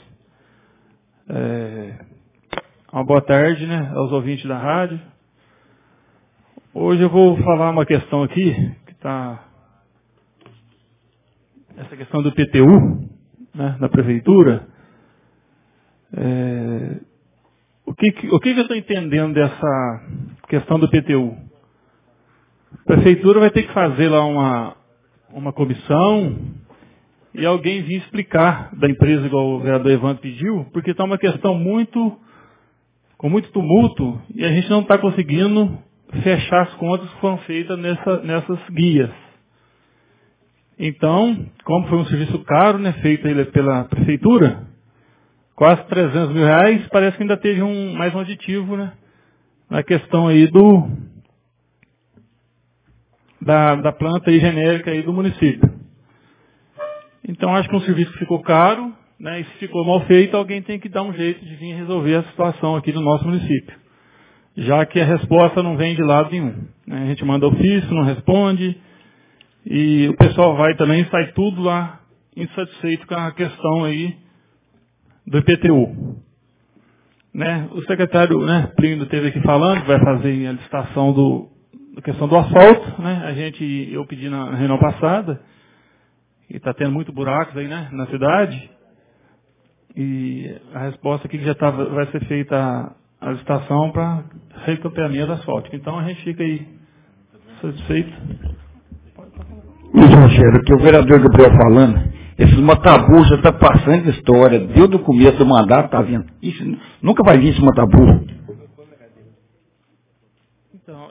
Uma boa tarde, né, aos ouvintes da rádio. Hoje eu vou falar uma questão aqui, que está... Essa questão do PTU, né, da prefeitura. O que eu estou entendendo dessa questão do PTU? A prefeitura vai ter que fazer lá uma comissão e alguém vir explicar da empresa, igual o vereador Evandro pediu, porque está uma questão com muito tumulto e a gente não está conseguindo fechar as contas que foram feitas nessas guias. Então, como foi um serviço caro, né, feito pela prefeitura, quase 300 mil reais, parece que ainda teve mais um aditivo, né, na questão aí da planta aí genérica aí do município. Então, acho que um serviço que ficou caro, né, e se ficou mal feito, alguém tem que dar um jeito de vir resolver a situação aqui do nosso município, já que a resposta não vem de lado nenhum, né? A gente manda ofício, não responde, e o pessoal vai também, sai tudo lá insatisfeito com a questão aí do IPTU. Né? O secretário, né, Plínio esteve aqui falando, vai fazer a licitação da questão do asfalto, né? Eu pedi na reunião passada, e está tendo muito buracos aí, né, na cidade, e a resposta aqui que já vai ser feita a licitação para recampeamento asfáltico. Então a gente fica aí satisfeito. Luiz Rogério, que o vereador Gabriel falando, esse Matabu já está passando de história, desde o começo do mandato está vindo. Isso, nunca vai vir esse Matabu. Então,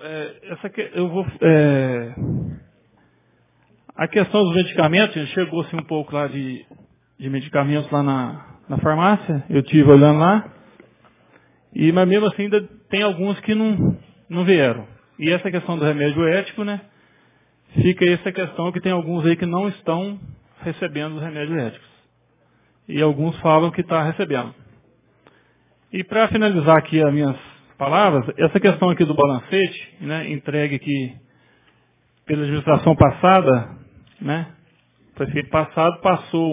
a questão dos medicamentos, a gente chegou assim, um pouco lá de medicamentos lá na farmácia, eu estive olhando lá, mas mesmo assim ainda tem alguns que não vieram. E essa questão do remédio ético, né, fica essa questão que tem alguns aí que não estão recebendo os remédios éticos. E alguns falam que está recebendo. E para finalizar aqui as minhas palavras, essa questão aqui do balancete, né, entregue aqui pela administração passada, né, o prefeito passado passou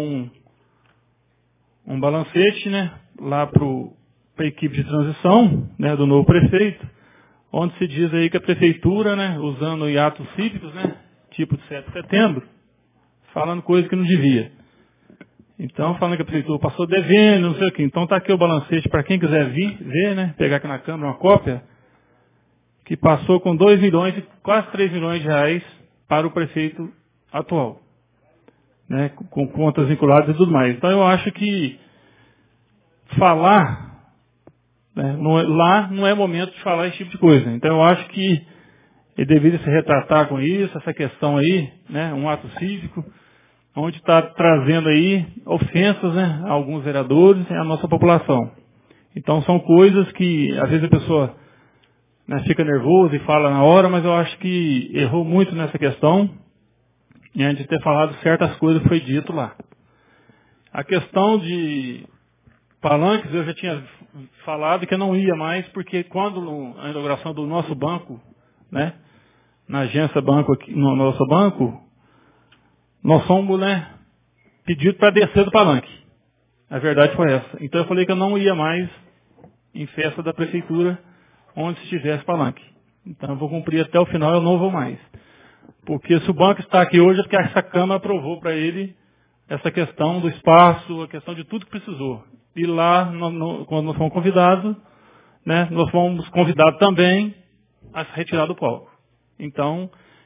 um balancete, né, lá para a equipe de transição, né, do novo prefeito, onde se diz aí que a prefeitura, né, usando hiatos cívicos, né, tipo de 7 de setembro, falando coisa que não devia. Então, falando que a prefeitura passou devendo, não sei o quê. Então, está aqui o balancete para quem quiser ver, né, pegar aqui na Câmara uma cópia, que passou com 2 milhões, quase 3 milhões de reais para o prefeito atual, né, com contas vinculadas e tudo mais. Então, eu acho que falar, né, lá não é momento de falar esse tipo de coisa. Então, eu acho que ele deveria se retratar com isso, essa questão aí, né, um ato cívico, onde está trazendo aí ofensas, né, a alguns vereadores e a nossa população. Então são coisas que às vezes a pessoa, né, fica nervosa e fala na hora, mas eu acho que errou muito nessa questão, né, de ter falado certas coisas que foi dito lá. A questão de palanques eu já tinha falado que eu não ia mais, porque quando a inauguração do nosso banco, né, na agência banco aqui, no nosso banco, nós fomos, né, pedidos para descer do palanque. A verdade foi essa. Então eu falei que eu não ia mais em festa da prefeitura onde estivesse palanque. Então eu vou cumprir até o final, eu não vou mais. Porque se o banco está aqui hoje é porque essa Câmara aprovou para ele essa questão do espaço, a questão de tudo que precisou. E lá, quando nós fomos convidados, né, nós fomos convidados também a se retirar do palco. Então,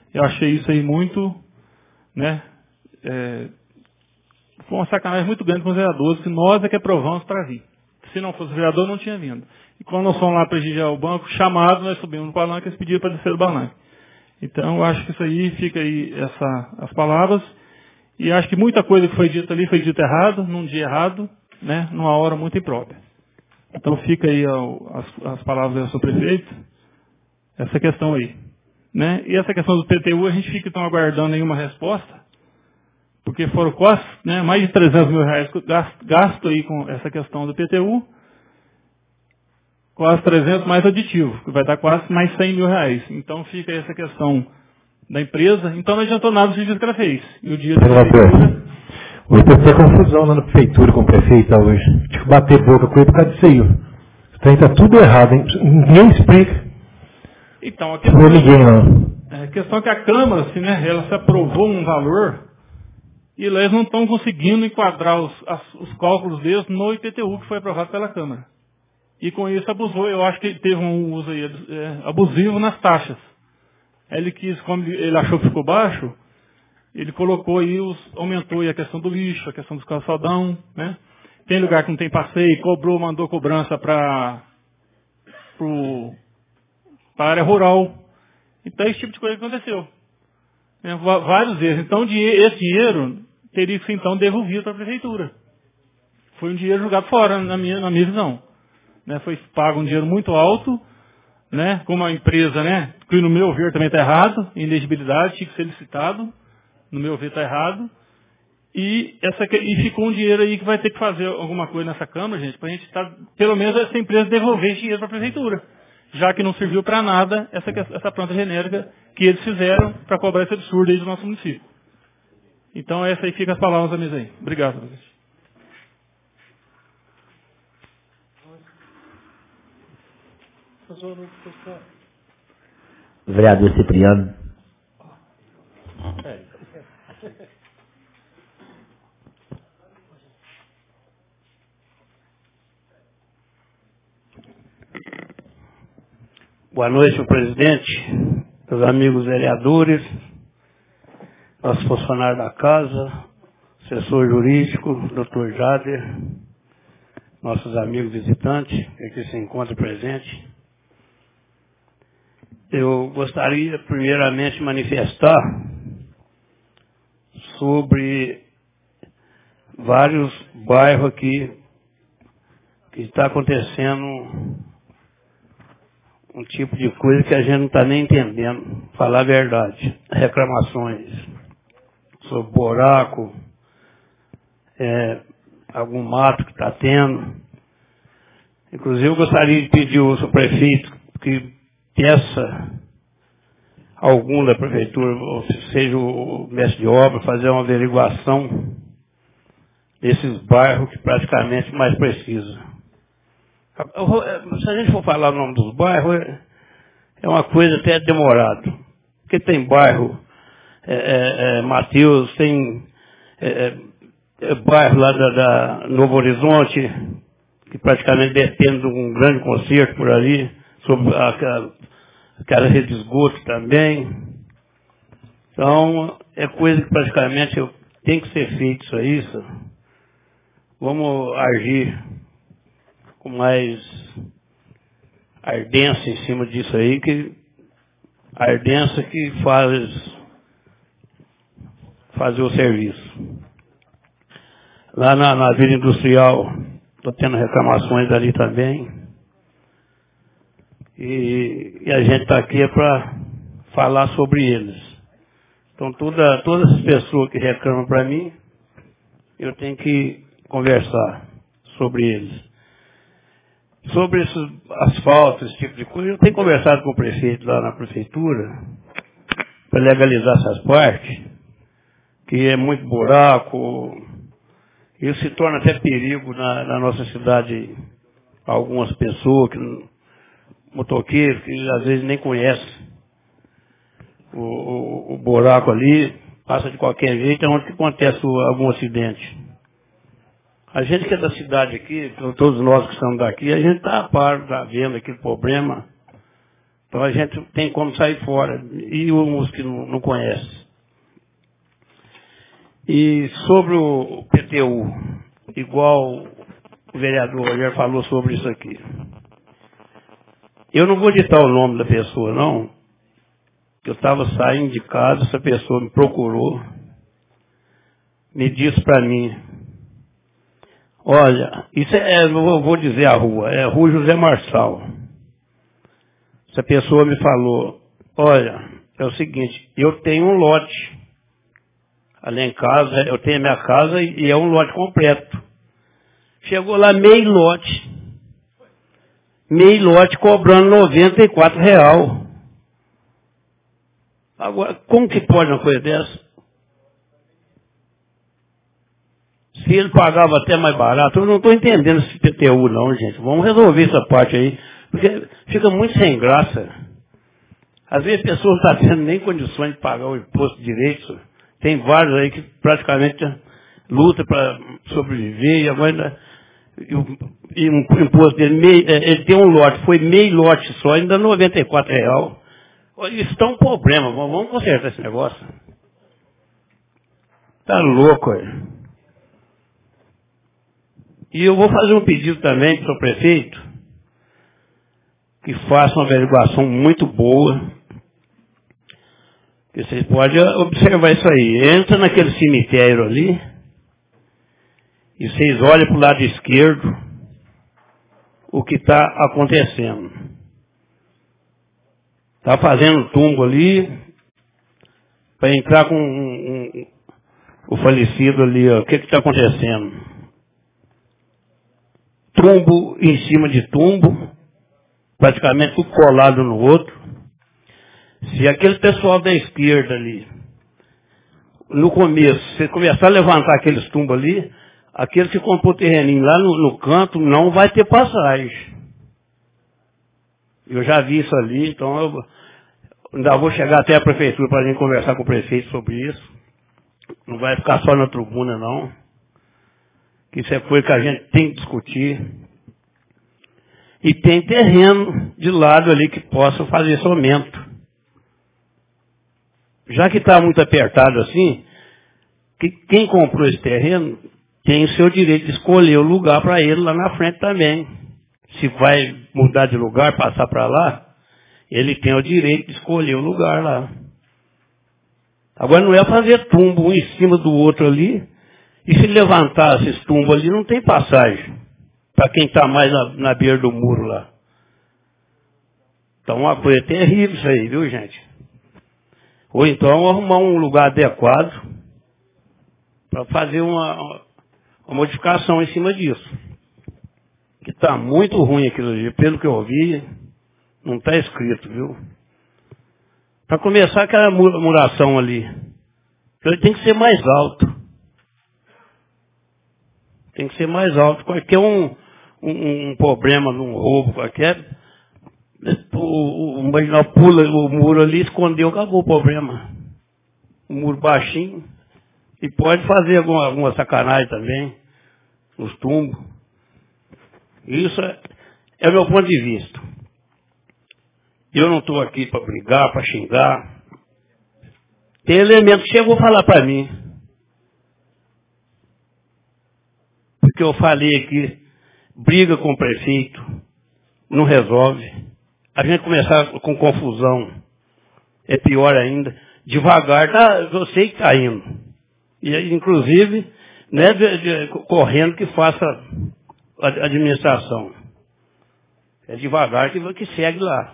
Eu achei isso aí muito, né, foi uma sacanagem muito grande com os vereadores, que nós é que aprovamos para vir. Se não fosse o vereador, não tinha vindo. E quando nós fomos lá prestigiar o banco, chamado, nós subimos no palanque e eles pediram para descer do palanque. Então, eu acho que isso aí, fica aí as palavras. E acho que muita coisa que foi dita ali foi dita errado, num dia errado, né, numa hora muito imprópria. Então, fica aí as palavras do seu prefeito, essa questão aí. Né? E essa questão do PTU, a gente fica então aguardando aí uma resposta, porque foram quase, né, mais de 300 mil reais gasto aí com essa questão do PTU, quase 300 mais aditivo, que vai dar quase mais 100 mil reais. Então fica aí essa questão da empresa, então não adiantou nada o serviço que ela fez. E o dia da prefeitura... Hoje tem confusão lá na prefeitura com o prefeito hoje. Tive que bater boca com ele por causa disso aí. Então está tudo errado, hein? Ninguém explica. Então, a questão é que a Câmara, assim, né, ela se aprovou um valor e eles não estão conseguindo enquadrar os cálculos deles no IPTU que foi aprovado pela Câmara. E com isso abusou, eu acho que teve um uso aí, abusivo nas taxas. Ele quis, como ele achou que ficou baixo, ele colocou aí, aumentou aí a questão do lixo, a questão dos calçadão, né? Tem lugar que não tem passeio, mandou cobrança para a área rural. Então, esse tipo de coisa aconteceu. Vários vezes. Então, esse dinheiro teria que ser, então, devolvido para a prefeitura. Foi um dinheiro jogado fora, na minha visão. Né? Foi pago um dinheiro muito alto, né? Como a empresa, né? Que no meu ver também está errado, inelegibilidade, tinha que ser licitado. No meu ver está errado. E ficou um dinheiro aí que vai ter que fazer alguma coisa nessa Câmara, gente, para a gente pelo menos essa empresa devolver esse dinheiro para a prefeitura. Já que não serviu para nada essa planta genérica que eles fizeram para cobrar esse absurdo aí do nosso município. Então, essa aí fica as palavras da mesa aí. Obrigado, presidente. Vereador Cipriano. Boa noite, senhor presidente, meus amigos vereadores, nossos funcionários da casa, assessor jurídico, doutor Jader, nossos amigos visitantes, que aqui se encontram presentes. Eu gostaria, primeiramente, de manifestar sobre vários bairros aqui que está acontecendo um tipo de coisa que a gente não está nem entendendo, falar a verdade. Reclamações sobre buraco, algum mato que está tendo. Inclusive, eu gostaria de pedir ao seu prefeito que peça algum da prefeitura, ou seja o mestre de obra, fazer uma averiguação desses bairros que praticamente mais precisam. Se a gente for falar o nome dos bairros, é uma coisa até demorado. Porque tem bairro, Mateus, tem bairro lá da Novo Horizonte, que praticamente depende de um grande concerto por ali, sobre aquela rede de esgoto também. Então, é coisa que praticamente tem que ser feito isso aí. Vamos agir com mais ardência em cima disso aí, que a ardência que fazer o serviço. Lá na Vila Industrial, estou tendo reclamações ali também. E a gente está aqui para falar sobre eles. Então, todas as pessoas que reclamam para mim, eu tenho que conversar sobre eles. Sobre esses asfaltos, esse tipo de coisa, eu tenho conversado com o prefeito lá na prefeitura para legalizar essas partes, que é muito buraco. Isso se torna até perigo na nossa cidade. Algumas pessoas, motoqueiros, que às vezes nem conhecem o buraco ali, passa de qualquer jeito, é onde que acontece algum acidente. A gente que é da cidade aqui, todos nós que estamos daqui, a gente está a par, está vendo aquele problema Então a gente tem como sair fora. E uns que não conhecem. E sobre o PTU, igual o vereador Roger falou sobre isso aqui. Eu não vou ditar o nome da pessoa, não. Eu estava saindo de casa, essa pessoa me procurou, me disse para mim, olha, isso eu vou dizer a rua, é a Rua José Marçal. Essa pessoa me falou, olha, é o seguinte, eu tenho um lote ali em casa, eu tenho a minha casa e é um lote completo. Chegou lá meio lote cobrando R$94. Agora, como que pode uma coisa dessa? Se ele pagava até mais barato, eu não estou entendendo esse PTU não, gente. Vamos resolver essa parte aí, porque fica muito sem graça. Às vezes a pessoa não está tendo nem condições de pagar o imposto direito. Tem vários aí que praticamente lutam para sobreviver e agora e um imposto dele, ele tem um lote, foi meio lote só, ainda R$94. Isso está um problema, vamos consertar esse negócio. Tá louco aí. E eu vou fazer um pedido também para o prefeito, que faça uma averiguação muito boa. Que vocês podem observar isso aí. Entra naquele cemitério ali, e vocês olham para o lado esquerdo, o que está acontecendo. Está fazendo tumbo ali, para entrar com o falecido ali, ó. O que está acontecendo? Tumbo em cima de tumbo, praticamente tudo colado no outro. Se aquele pessoal da esquerda ali, no começo, você começar a levantar aqueles tumbos ali, aquele que comprou o terreninho lá no canto não vai ter passagem. Eu já vi isso ali, então eu ainda vou chegar até a prefeitura para a gente conversar com o prefeito sobre isso. Não vai ficar só na tribuna, não. Que isso é coisa que a gente tem que discutir. E tem terreno de lado ali que possa fazer esse aumento. Já que está muito apertado assim, quem comprou esse terreno tem o seu direito de escolher o lugar para ele lá na frente também. Se vai mudar de lugar, passar para lá, ele tem o direito de escolher o lugar lá. Agora não é fazer tumbo um em cima do outro ali, e se levantar esses tumbos ali, não tem passagem para quem está mais na beira do muro lá. Então uma coisa terrível isso aí, viu, gente? Ou então arrumar um lugar adequado para fazer uma modificação em cima disso. Que está muito ruim aquilo ali, pelo que eu ouvi, não está escrito, viu? Para começar aquela muração ali, ele tem que ser mais alto. Tem que ser mais alto. Qualquer um problema, num roubo qualquer, o marginal pula o muro ali, escondeu, acabou o problema. O muro baixinho. E pode fazer alguma sacanagem também, nos tumbos. Isso é o meu ponto de vista. Eu não estou aqui para brigar, para xingar. Tem elemento que chegou a falar para mim. Porque eu falei aqui, briga com o prefeito, não resolve. A gente começar com confusão, é pior ainda. Devagar, eu sei que está indo. E, inclusive, não é correndo que faça a administração. É devagar que segue lá.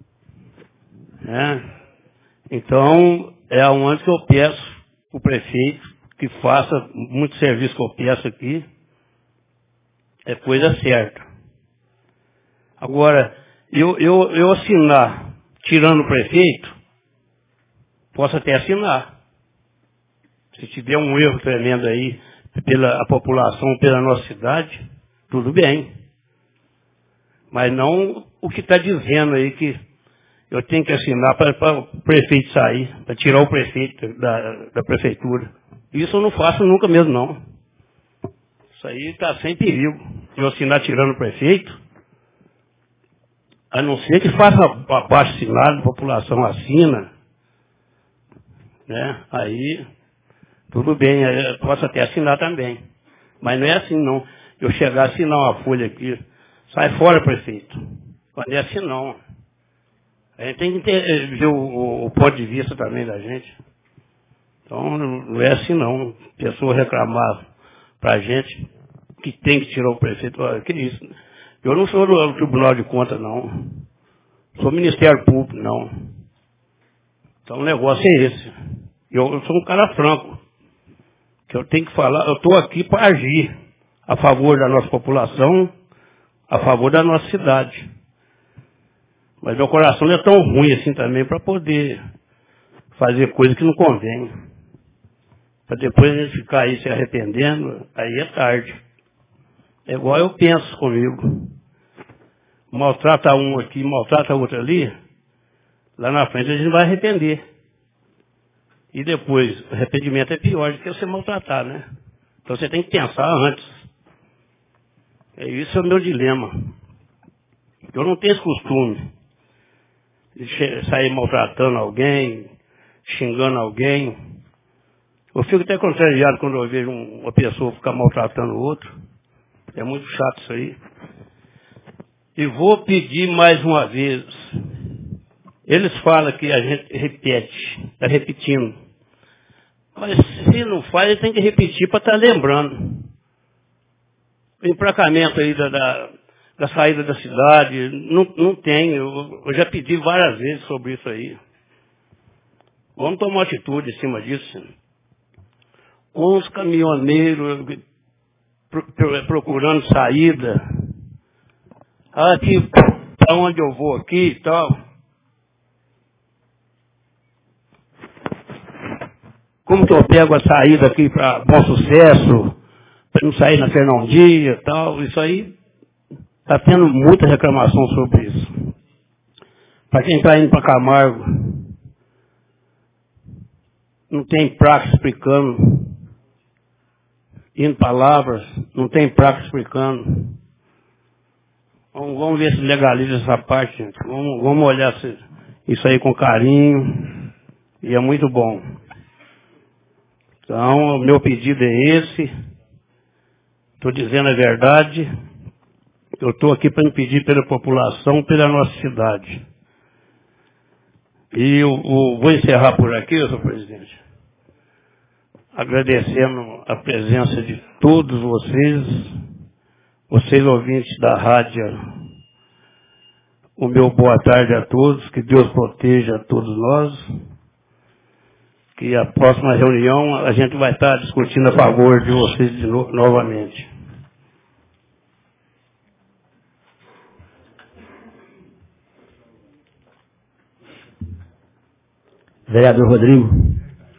Né? Então, é onde que eu peço o prefeito que faça muito serviço que eu peço aqui. É coisa certa. Agora, eu assinar, tirando o prefeito, posso até assinar. Se tiver um erro tremendo aí pela população, pela nossa cidade, tudo bem. Mas não o que está dizendo aí que eu tenho que assinar para o prefeito sair, para tirar o prefeito da prefeitura. Isso eu não faço nunca mesmo, não. Isso aí está sem perigo. Eu assinar tirando o prefeito. A não ser que faça abaixo-assinado, a população assina, né? Aí, tudo bem, eu posso até assinar também. Mas não é assim, não. Eu chegar a assinar uma folha aqui, sai fora, prefeito. Quando é assim, não. A gente tem que ver o ponto de vista também da gente. Então, não é assim, não. Pessoa reclamar pra gente que tem que tirar o prefeito. Olha, que isso? Eu não sou do Tribunal de Contas, não. Sou Ministério Público, não. Então, o negócio é esse. Eu sou um cara franco. Que eu tenho que falar, eu estou aqui para agir a favor da nossa população, a favor da nossa cidade. Mas meu coração não é tão ruim assim também para poder fazer coisa que não convém. Para depois a gente ficar aí se arrependendo, aí é tarde. É igual eu penso comigo. Maltrata um aqui, maltrata outro ali, lá na frente a gente vai arrepender. E depois, o arrependimento é pior do que você maltratar, né? Então você tem que pensar antes. Isso é o meu dilema. Eu não tenho esse costume de sair maltratando alguém, xingando alguém. Eu fico até contrariado quando eu vejo uma pessoa ficar maltratando o outro. É muito chato isso aí. E vou pedir mais uma vez. Eles falam que a gente repete, está repetindo. Mas se não faz, ele tem que repetir para estar lembrando. O emplacamento aí da saída da cidade, não tem. Eu já pedi várias vezes sobre isso aí. Vamos tomar atitude em cima disso. Com os caminhoneiros procurando saída. Aqui, para onde eu vou aqui e tal. Como que eu pego a saída aqui para Bom Sucesso, para não sair na Fernão Dias e tal. Isso aí está tendo muita reclamação sobre isso. Para quem está indo para Camargo, não tem placa explicando. Indo para Lavras, não tem placa explicando. Vamos ver se legaliza essa parte, gente. Vamos olhar isso aí com carinho. E é muito bom. Então, o meu pedido é esse. Estou dizendo a verdade. Eu estou aqui para pedir pela população, pela nossa cidade. E eu vou encerrar por aqui, senhor presidente. Agradecendo a presença de todos vocês ouvintes da rádio. O meu boa tarde a todos, que Deus proteja a todos nós. Que a próxima reunião a gente vai estar discutindo a favor de vocês novamente. Vereador Rodrigo.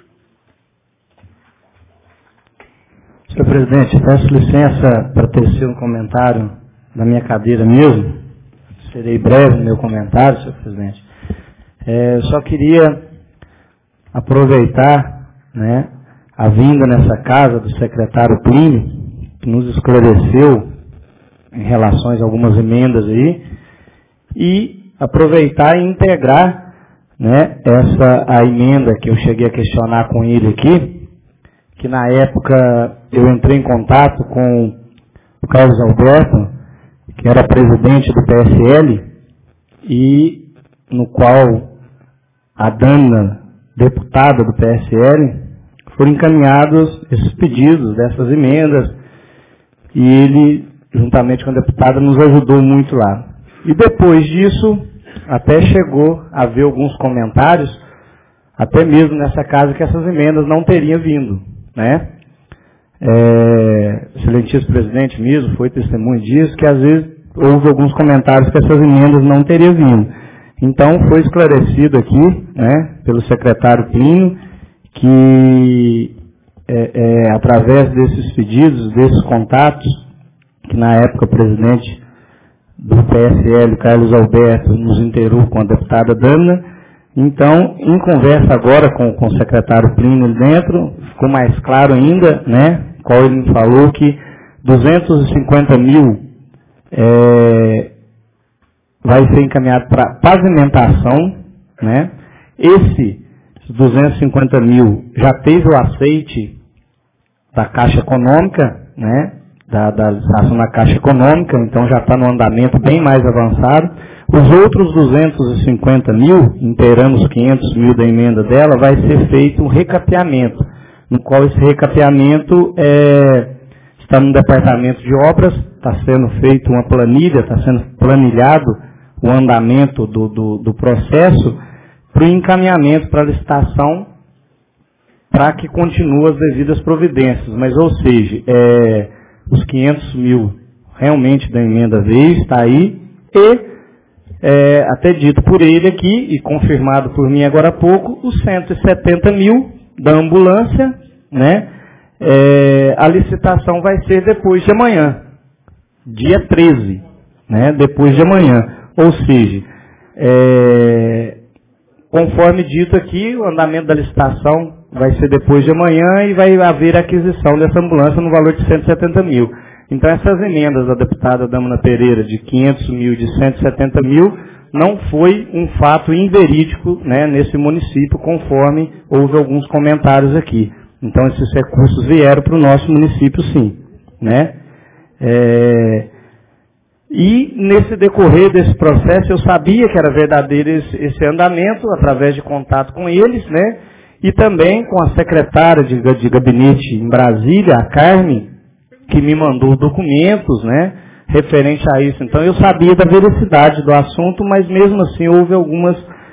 Senhor presidente, peço licença para tecer um comentário na minha cadeira mesmo. Serei breve no meu comentário, senhor presidente. Só queria aproveitar, né, a vinda nessa casa do secretário Plínio, que nos esclareceu em relação a algumas emendas aí, e aproveitar e integrar, né, a emenda que eu cheguei a questionar com ele aqui, que na época eu entrei em contato com o Carlos Alberto, que era presidente do PSL, e no qual a Dana, deputada do PSL, foram encaminhados esses pedidos dessas emendas, e ele, juntamente com a deputada, nos ajudou muito lá. E depois disso, até chegou a haver alguns comentários, até mesmo nessa casa, que essas emendas não teriam vindo, né? Excelentíssimo presidente mesmo foi testemunho disso, que às vezes houve alguns comentários que essas emendas não teriam vindo. Então foi esclarecido aqui, né, pelo secretário Plínio, que através desses pedidos, desses contatos, que na época o presidente do PSL, Carlos Alberto, nos inteirou com a deputada Dana. Então, em conversa agora com o secretário Plínio dentro, ficou mais claro ainda, né, qual ele me falou que 250 mil vai ser encaminhado para pavimentação, né? Esses 250 mil já teve o aceite da Caixa Econômica, né? Da licitação na Caixa Econômica, então já está no andamento bem mais avançado. Os outros 250 mil, inteirando os 500 mil da emenda dela, vai ser feito um recapeamento, no qual esse recapeamento está no departamento de obras, está sendo feita uma planilha, está sendo planilhado o andamento do processo para o encaminhamento para a licitação, para que continue as devidas providências. Mas, ou seja, os 500 mil realmente da emenda veio, está aí, e até dito por ele aqui, e confirmado por mim agora há pouco, os 170 mil da ambulância, né? A licitação vai ser depois de amanhã, dia 13, né? Depois de amanhã. Ou seja, conforme dito aqui, o andamento da licitação vai ser depois de amanhã e vai haver aquisição dessa ambulância no valor de 170 mil. Então, essas emendas da deputada Dâmara Pereira de 500 mil e de 170 mil não foi um fato inverídico, né, nesse município, conforme houve alguns comentários aqui. Então, esses recursos vieram para o nosso município, sim, né? E, nesse decorrer desse processo, eu sabia que era verdadeiro esse andamento, através de contato com eles, né? E também com a secretária de gabinete em Brasília, a Carmen, que me mandou documentos, né, referente a isso. Então, eu sabia da veracidade do assunto, mas mesmo assim houve algumas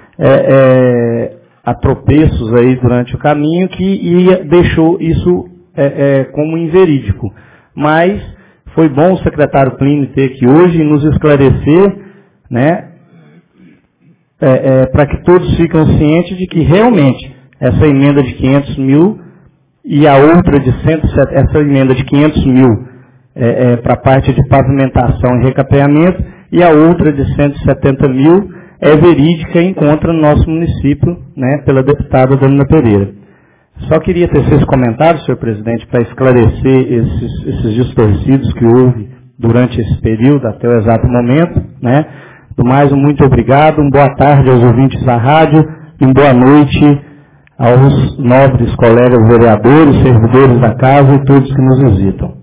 atropeços aí durante o caminho que deixou isso como inverídico. Mas foi bom o secretário Plínio ter aqui hoje e nos esclarecer, né, para que todos fiquem cientes de que realmente essa emenda de 500 mil e a outra de 170, essa emenda de 500 mil para a parte de pavimentação e recapeamento, e a outra de 170 mil é verídica e encontra no nosso município, né, pela deputada Dâmara Pereira. Só queria ter esses comentários, senhor presidente, para esclarecer esses distorcidos que houve durante esse período, até o exato momento, né. Do mais, muito obrigado, boa tarde aos ouvintes da rádio e boa noite aos nobres colegas vereadores, servidores da casa e todos que nos visitam.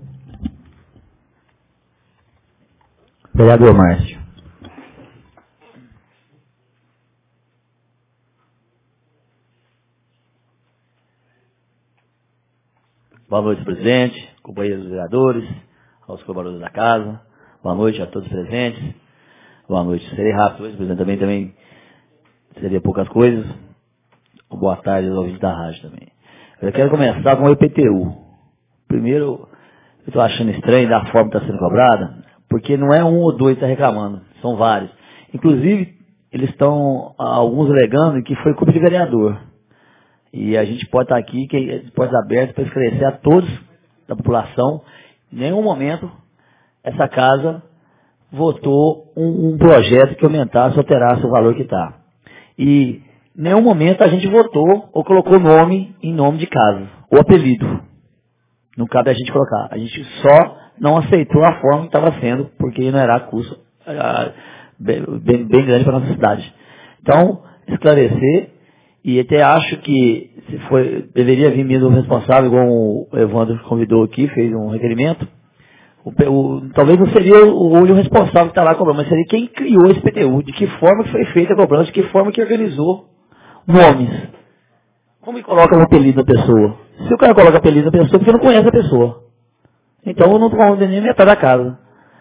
Vereador Márcio. Boa noite, presidente, companheiros vereadores, aos colaboradores da casa. Boa noite a todos presentes. Boa noite. Serei rápido hoje, presidente, também seria poucas coisas. Boa tarde aos ouvintes da rádio também. Eu quero começar com o IPTU. Primeiro, eu estou achando estranho da forma que está sendo cobrada, porque não é um ou dois que está reclamando, são vários. Inclusive, eles estão, alguns alegando que foi culpa de vereador. E a gente pode estar aqui, portas abertas, para esclarecer a todos da população. Em nenhum momento, essa casa votou um projeto que aumentasse ou alterasse o valor que está. E em nenhum momento a gente votou ou colocou nome em nome de casa, ou apelido. Não cabe a gente colocar. A gente só não aceitou a forma que estava sendo, porque não era custo bem grande para a nossa cidade. Então, esclarecer, e até acho que deveria vir mesmo o responsável, igual o Evandro convidou aqui, fez um requerimento. Talvez não seria o responsável que está lá cobrando, mas seria quem criou esse PTU, de que forma que foi feita a cobrança, de que forma que organizou nomes. Como que coloca um apelido da pessoa? Se o cara coloca apelido da pessoa, porque não conhece a pessoa. Então eu não estou falando nem metade da casa.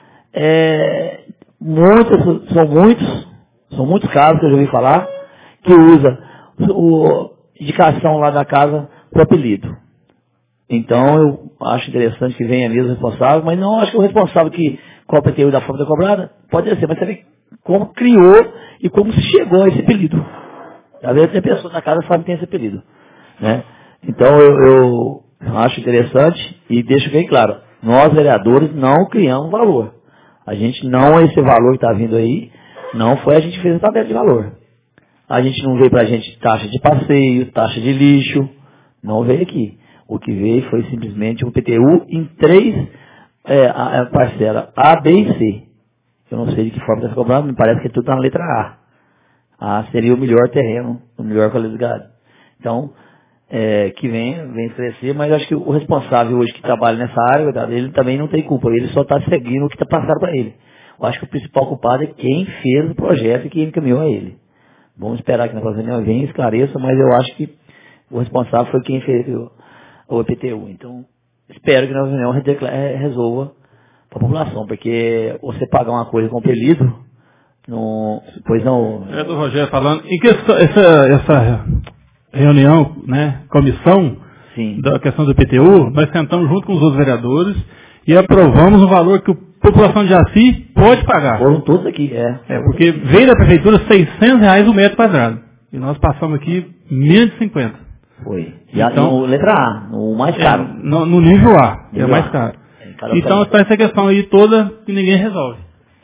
São muitos casos que eu já ouvi falar, que usa indicação lá da casa para o apelido. Então eu acho interessante que venha mesmo o responsável, mas não acho que o responsável que cobra o PTU da forma da cobrada, pode ser, mas sabe como criou e como se chegou a esse apelido. Às vezes tem pessoas na casa que sabem que tem esse apelido, né? Então eu acho interessante e deixo bem claro, nós vereadores não criamos valor. A gente não, esse valor que está vindo aí, não foi a gente que fez a tabela de valor. A gente não veio para a gente taxa de passeio, taxa de lixo, não veio aqui. O que veio foi simplesmente um PTU em 3 parcelas, A, B e C. Eu não sei de que forma está cobrado, me parece que tudo está na letra A. A seria o melhor terreno, o melhor qualificado. Então, que vem crescer, mas acho que o responsável hoje que trabalha nessa área, ele também não tem culpa, ele só está seguindo o que está passado para ele. Eu acho que o principal culpado é quem fez o projeto e quem encaminhou a ele. Vamos esperar que na próxima reunião venha e esclareça, mas eu acho que o responsável foi quem fez o EPTU. Então, espero que na reunião resolva para a população, porque você pagar uma coisa com apelido, pois não... É do Rogério falando. Em questão, essa reunião, né, comissão, sim, da questão do IPTU, nós sentamos junto com os outros vereadores e aprovamos o valor que a população de Jaci pode pagar. Foram todos aqui, porque veio da prefeitura R$600 o metro quadrado. E nós passamos aqui menos de 50. Foi. Já então, letra A, no mais caro. No nível A, que é mais caro. Então está essa questão aí toda que ninguém resolve.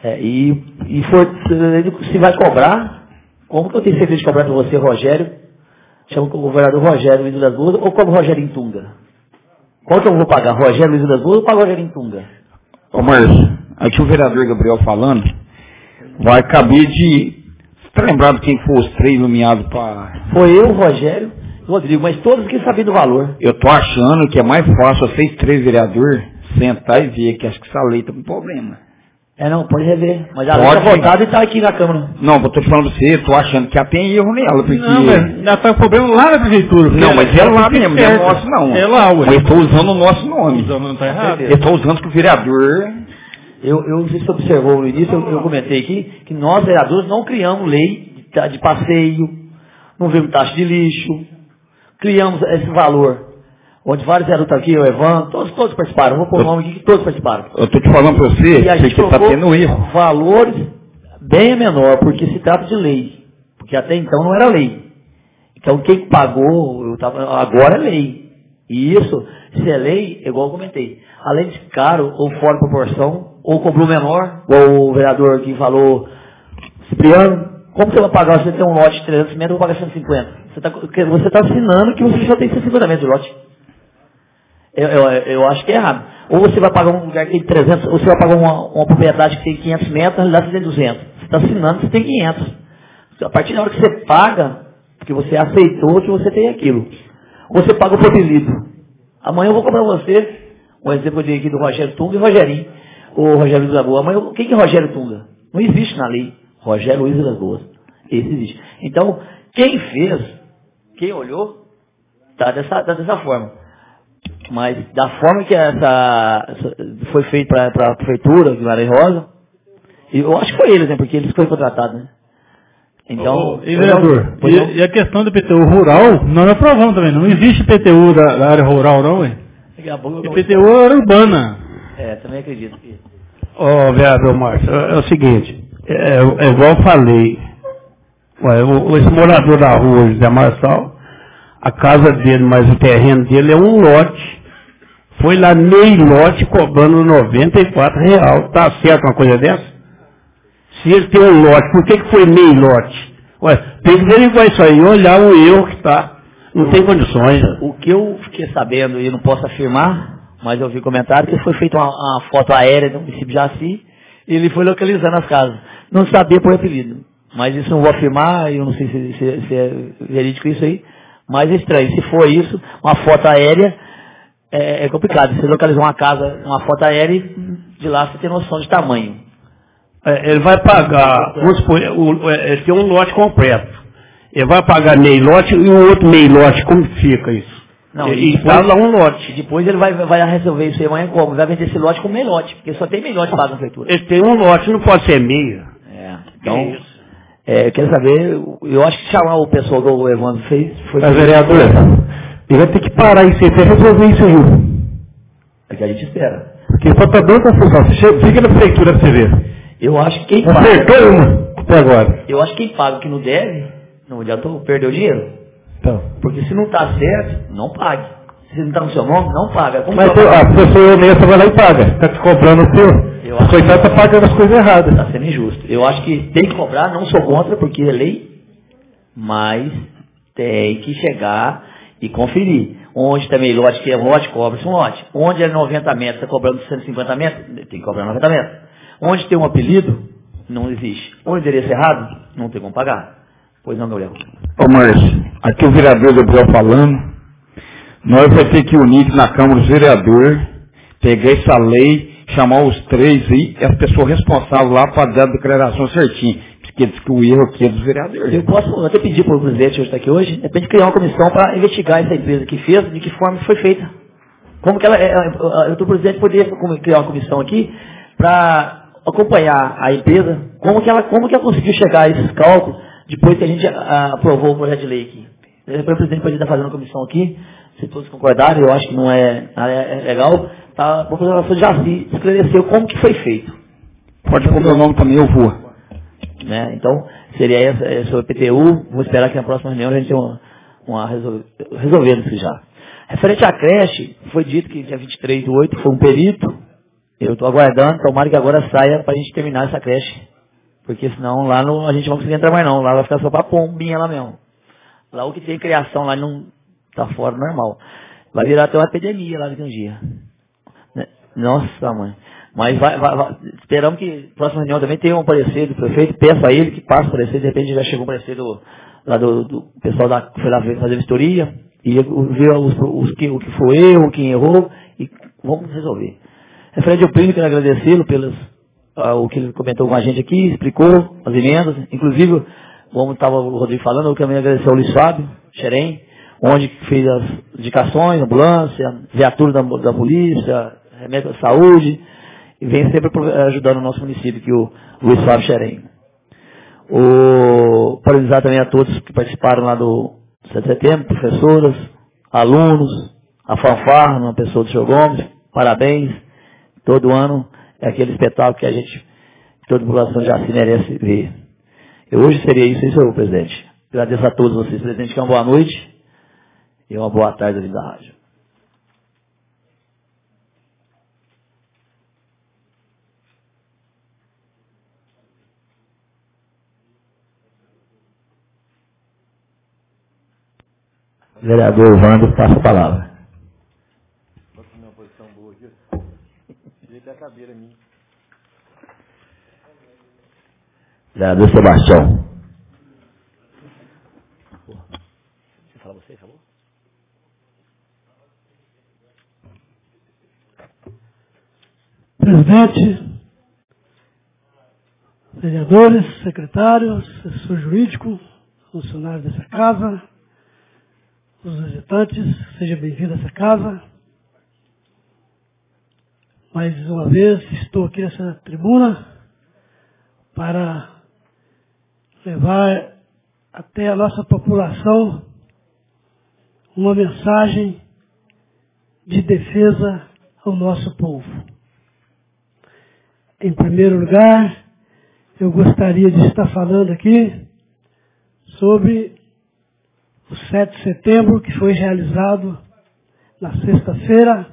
Se vai cobrar, como que eu tenho certeza de cobrar para você, Rogério? Chama o governador Rogério Luiz das Boas ou como Rogério Tunga? Qual que eu vou pagar? Rogério Luiz das Boas ou pagar Rogério Tunga? Ô Márcio, aqui o vereador Gabriel falando, vai caber de... Você está lembrado quem foi os 3 nomeados para... Foi eu, Rogério e Rodrigo, mas todos que sabiam do valor. Eu tô achando que é mais fácil vocês 3 vereadores sentar e ver, que acho que essa lei está com problema. Não, pode rever. Mas a lei está votada e está aqui na Câmara. Não, eu tô te falando pra você, tô achando que já tem erro nela, porque... Não, mas já tá o problema lá na prefeitura. Não, mas é lá mesmo, não é nosso não. É lá, ué. Mas eu estou usando o nosso nome. Não tá errado. Eu estou usando que o vereador... Eu não sei se você observou no início, eu comentei aqui, que nós, vereadores, não criamos lei de passeio, não vimos taxa de lixo, criamos esse valor. Onde vários vereadores estão aqui, o Evandro, todos participaram. Vou pôr o nome aqui que todos participaram. Eu estou te falando para você, e a gente está tendo erro. Valores bem menor, porque se trata de lei. Porque até então não era lei. Então quem pagou, agora é lei. E isso, se é lei, igual eu comentei, além de caro ou fora de proporção, ou cobrou menor, igual o vereador que falou, Cipriano, como você vai pagar? Você tem um lote de 300 metros, eu vou pagar 150. Você está assinando que você só tem 150 metros de lote. Eu acho que é errado. Ou você vai pagar um lugar que tem 300, ou você vai pagar uma propriedade que tem 500 metros, na realidade você tem 200. Você está assinando que você tem 500. A partir da hora que você paga, porque você aceitou que você tem aquilo. Ou você paga o apelido. Amanhã eu vou cobrar você, um exemplo eu dei aqui do Rogério Tunga e Rogerinho. O Rogério Luiz das Boas. Amanhã, quem que é Rogério Tunga? Não existe na lei. Rogério Luiz das Boas. Esse existe. Então, quem fez, quem olhou, está dessa forma. Mas da forma que essa foi feito para a prefeitura de Guimarães Rosa, eu acho que foi eles, né? Porque eles foram contratados, né? Então, vereador, e a questão do IPTU rural, nós aprovamos também. Não existe IPTU da área rural, não, hein? IPTU é urbana. Também acredito que... Vereador Márcio, é o seguinte, igual eu falei, esse morador da rua, José Marçal, a casa dele, mas o terreno dele é um lote. Foi lá meio lote cobrando R$94. Está certo uma coisa dessa? Se ele tem um lote, por que foi meio lote? Tem que averiguar isso aí, olhar o erro que está. Não tem condições. O que eu fiquei sabendo, e não posso afirmar, mas eu vi comentário, que foi feita uma foto aérea do município de Jaci, e ele foi localizando as casas. Não sabia por apelido. Mas isso não vou afirmar, eu não sei se é verídico isso aí. Mas é estranho. Se for isso, uma foto aérea, é complicado. Você localizar uma casa, uma foto aérea, e de lá você tem noção de tamanho. Ele vai pagar, vamos supor, ele tem um lote completo. Ele vai pagar meio lote e o outro meio lote, como fica isso? Não, e está lá um lote. Depois ele vai resolver isso aí amanhã como? Vai vender esse lote com meio lote, porque só tem meio lote pago na prefeitura. Ele tem um lote, não pode ser meio. Então... eu quero saber, eu acho que chamar o pessoal que o Evandro fez foi... Mas, vereador, ele vai ter que parar isso aí, até resolver isso aí. É que a gente espera. Porque só está dando confusão. Você fica na prefeitura pra você ver. Eu acho que quem paga... Acertou uma até agora. Eu acho que quem paga o que não deve, não adiantou, perdeu dinheiro. Então. Porque se não está certo, não pague. Se não está no seu nome, não paga. Mas a pessoa honesta vai lá e paga. Está te cobrando o seu. O coitado está pagando as coisas erradas. Está sendo injusto. Eu acho que tem que cobrar, não sou contra, porque é lei, mas tem que chegar e conferir. Onde tem meio lote que é um lote, cobra-se um lote. Onde é 90 metros, está cobrando 150 metros, tem que cobrar 90 metros. Onde tem um apelido, não existe. O endereço errado, não tem como pagar. Pois não, Gabriel? Ô Márcio, aqui o vereador Gabriel falando, nós vamos ter que unir na Câmara dos Vereadores, pegar essa lei, chamar os três aí, e as pessoas responsáveis lá para dar a declaração certinha. Porque diz que o erro aqui é dos vereadores. Eu posso até pedir para o presidente que hoje está aqui hoje, de repente criar uma comissão para investigar essa empresa que fez, de que forma foi feita. Como que o presidente poderia criar uma comissão aqui para acompanhar a empresa, como que ela conseguiu chegar a esses cálculos depois que a gente aprovou o projeto de lei aqui. O presidente poderia estar fazendo uma comissão aqui, se todos concordarem, eu acho que não é legal, para a população de Jaci esclarecer como que foi feito. Pode pôr meu nome também, eu vou. Né? Então, seria esse o PTU, vou esperar que na próxima reunião a gente tenha resolvendo isso já. Referente à creche, foi dito que dia 23/8 foi um perito, eu estou aguardando, tomara que agora saia para a gente terminar essa creche, porque senão lá a gente não vai conseguir entrar mais não, lá vai ficar só para pombinha lá mesmo. Lá o que tem criação lá não está fora do normal. Vai virar até uma epidemia lá daqui um dia. Nossa, mãe. Mas esperamos que na próxima reunião também tenha um parecer do prefeito, peça a ele que passe o parecer, de repente já chegou um parecer do pessoal que foi lá fazer vistoria, e ver o que foi erro, quem errou, e vamos resolver. Referente ao Plínio, quero agradecê-lo o que ele comentou com a gente aqui, explicou as emendas, inclusive, como estava o Rodrigo falando, eu também agradecer ao Luiz Fábio Xerém, onde fez as indicações, ambulância, viatura da polícia, remédio da saúde, e vem sempre ajudando o nosso município, que o Luiz Fábio Xerém. Parabenizar também a todos que participaram lá do 7 de setembro, professoras, alunos, a fanfarra, uma pessoa do Sr. Gomes, parabéns. Todo ano é aquele espetáculo que toda a população de Jaci merece ver. Hoje seria isso, senhor presidente. Agradeço a todos vocês, presidente, que uma boa noite e uma boa tarde ali da rádio. Vereador Wando, passa a palavra. Vereador Sebastião. Você fala você, falou? Presidente, vereadores, secretários, assessor jurídico, funcionários dessa casa, os visitantes, seja bem-vindo a essa casa. Mais uma vez estou aqui nessa tribuna para levar até a nossa população uma mensagem de defesa ao nosso povo. Em primeiro lugar, eu gostaria de estar falando aqui sobre o 7 de setembro, que foi realizado na sexta-feira,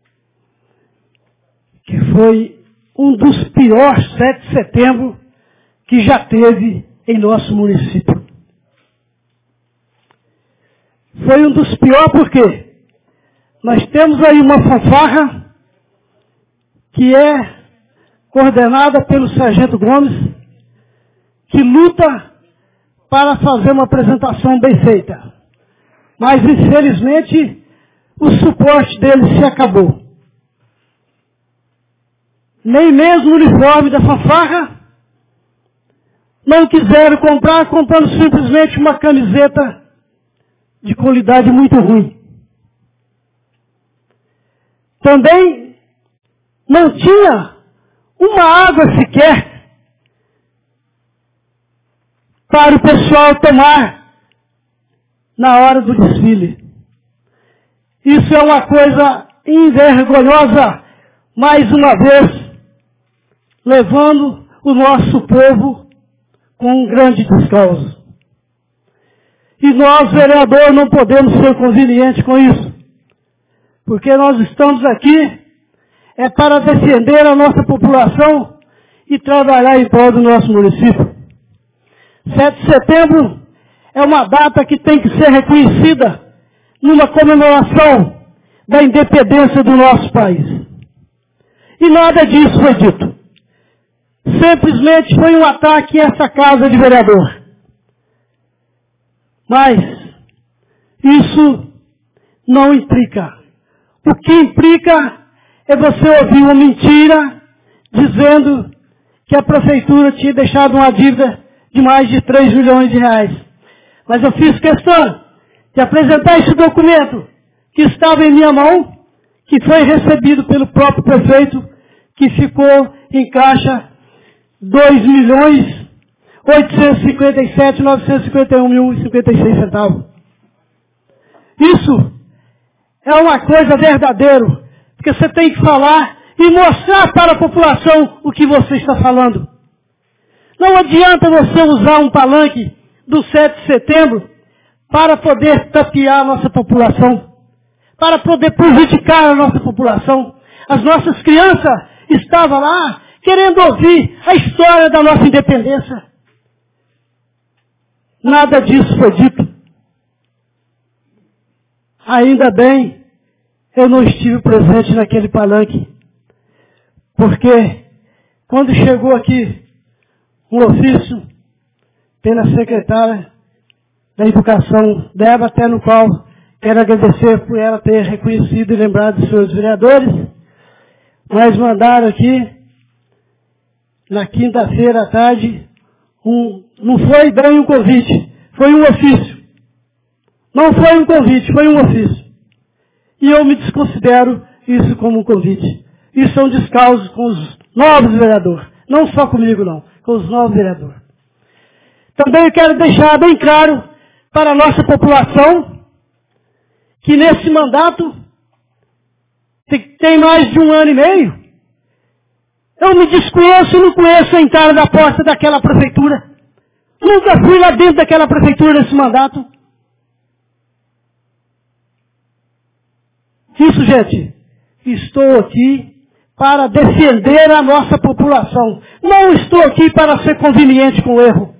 que foi um dos piores 7 de setembro que já teve em nosso município. Foi um dos piores porque nós temos aí uma fanfarra que é coordenada pelo Sargento Gomes, que luta para fazer uma apresentação bem feita. Mas, infelizmente, o suporte dele se acabou. Nem mesmo o uniforme da fanfarra não quiseram comprar, comprando simplesmente uma camiseta de qualidade muito ruim. Também não tinha uma água sequer para o pessoal tomar na hora do desfile. Isso é uma coisa envergonhosa, mais uma vez, levando o nosso povo com um grande descalço. E nós, vereadores, não podemos ser convenientes com isso, porque nós estamos aqui para defender a nossa população e trabalhar em prol do nosso município. 7 de setembro é uma data que tem que ser reconhecida numa comemoração da independência do nosso país. E nada disso foi dito. simplesmente foi um ataque a essa casa de vereador. Mas isso não implica. O que implica é você ouvir uma mentira dizendo que a prefeitura tinha deixado uma dívida de mais de 3 milhões de reais. Mas eu fiz questão de apresentar esse documento que estava em minha mão, que foi recebido pelo próprio prefeito, que ficou em caixa 2.857.951.056 centavos. Isso é uma coisa verdadeira, porque você tem que falar e mostrar para a população o que você está falando. Não adianta você usar um palanque do 7 de setembro para poder tapear a nossa população, para poder prejudicar a nossa população. As nossas crianças estavam lá querendo ouvir a história da nossa independência. Nada disso foi dito. Ainda bem, eu não estive presente naquele palanque, porque quando chegou aqui um ofício pela secretária da Educação, Débora, até no qual quero agradecer por ela ter reconhecido e lembrado dos seus vereadores, mas mandaram aqui, na quinta-feira à tarde, não foi bem um convite, foi um ofício. Não foi um convite, foi um ofício. E eu me desconsidero isso como um convite. Isso é um descaso com os novos vereadores. Não só comigo, não. Com os novos vereadores. Também eu quero deixar bem claro para a nossa população que nesse mandato, que tem mais de 1 ano e meio, eu me desconheço e não conheço a entrada da porta daquela prefeitura. Nunca fui lá dentro daquela prefeitura nesse mandato. Isso, gente, estou aqui para defender a nossa população. Não estou aqui para ser conveniente com o erro.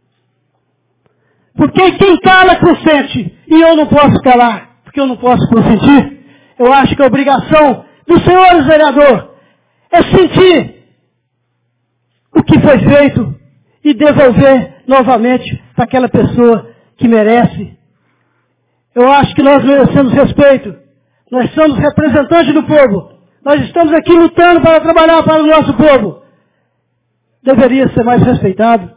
Porque quem cala consente, e eu não posso calar, porque eu não posso consentir. Eu acho que a obrigação dos senhores vereadores é sentir o que foi feito e devolver novamente para aquela pessoa que merece. Eu acho que nós merecemos respeito. Nós somos representantes do povo. Nós estamos aqui lutando para trabalhar para o nosso povo. Deveria ser mais respeitado.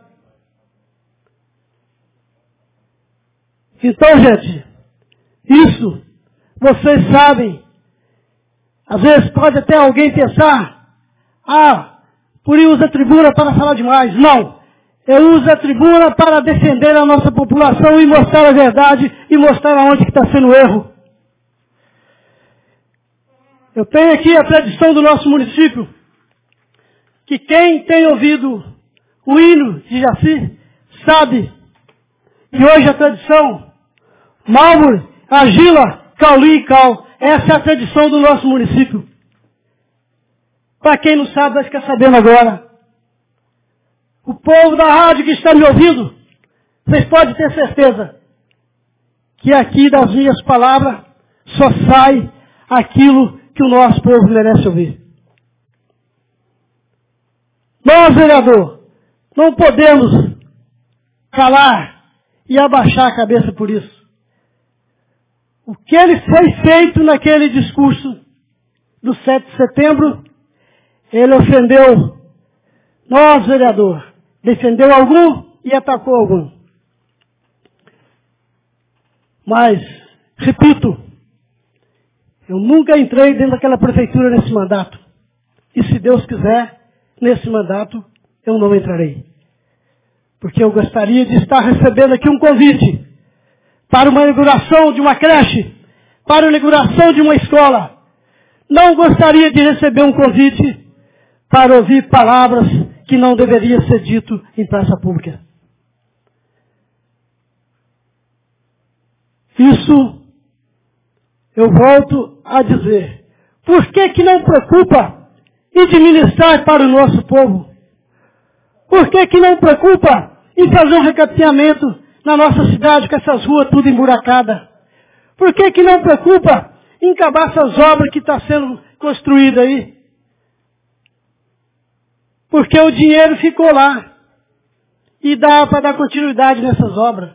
Então, gente, isso, vocês sabem, às vezes pode até alguém pensar, por isso usa a tribuna para falar demais. Não, eu uso a tribuna para defender a nossa população e mostrar a verdade e mostrar aonde que está sendo o erro. Eu tenho aqui a tradição do nosso município, que quem tem ouvido o hino de Jaci sabe que hoje a tradição mármore, argila, cauli e cal, essa é a tradição do nosso município. Para quem não sabe, vai ficar sabendo agora. O povo da rádio que está me ouvindo, vocês podem ter certeza que aqui das minhas palavras só sai aquilo que o nosso povo merece ouvir. Nós, vereador, não podemos calar e abaixar a cabeça por isso. O que ele foi feito naquele discurso do 7 de setembro, ele ofendeu nós, vereador, defendeu algum e atacou algum. Mas, repito, eu nunca entrei dentro daquela prefeitura nesse mandato. E se Deus quiser, nesse mandato, eu não entrarei. Porque eu gostaria de estar recebendo aqui um convite para uma inauguração de uma creche, para a inauguração de uma escola. Não gostaria de receber um convite para ouvir palavras que não deveria ser dito em praça pública. Isso eu volto a dizer. Por que não preocupa em administrar para o nosso povo? Por que não preocupa em fazer um recapeamento na nossa cidade com essas ruas tudo emburacadas? Por que não preocupa em acabar essas obras que estão sendo construídas aí? porque o dinheiro ficou lá. E dá para dar continuidade nessas obras.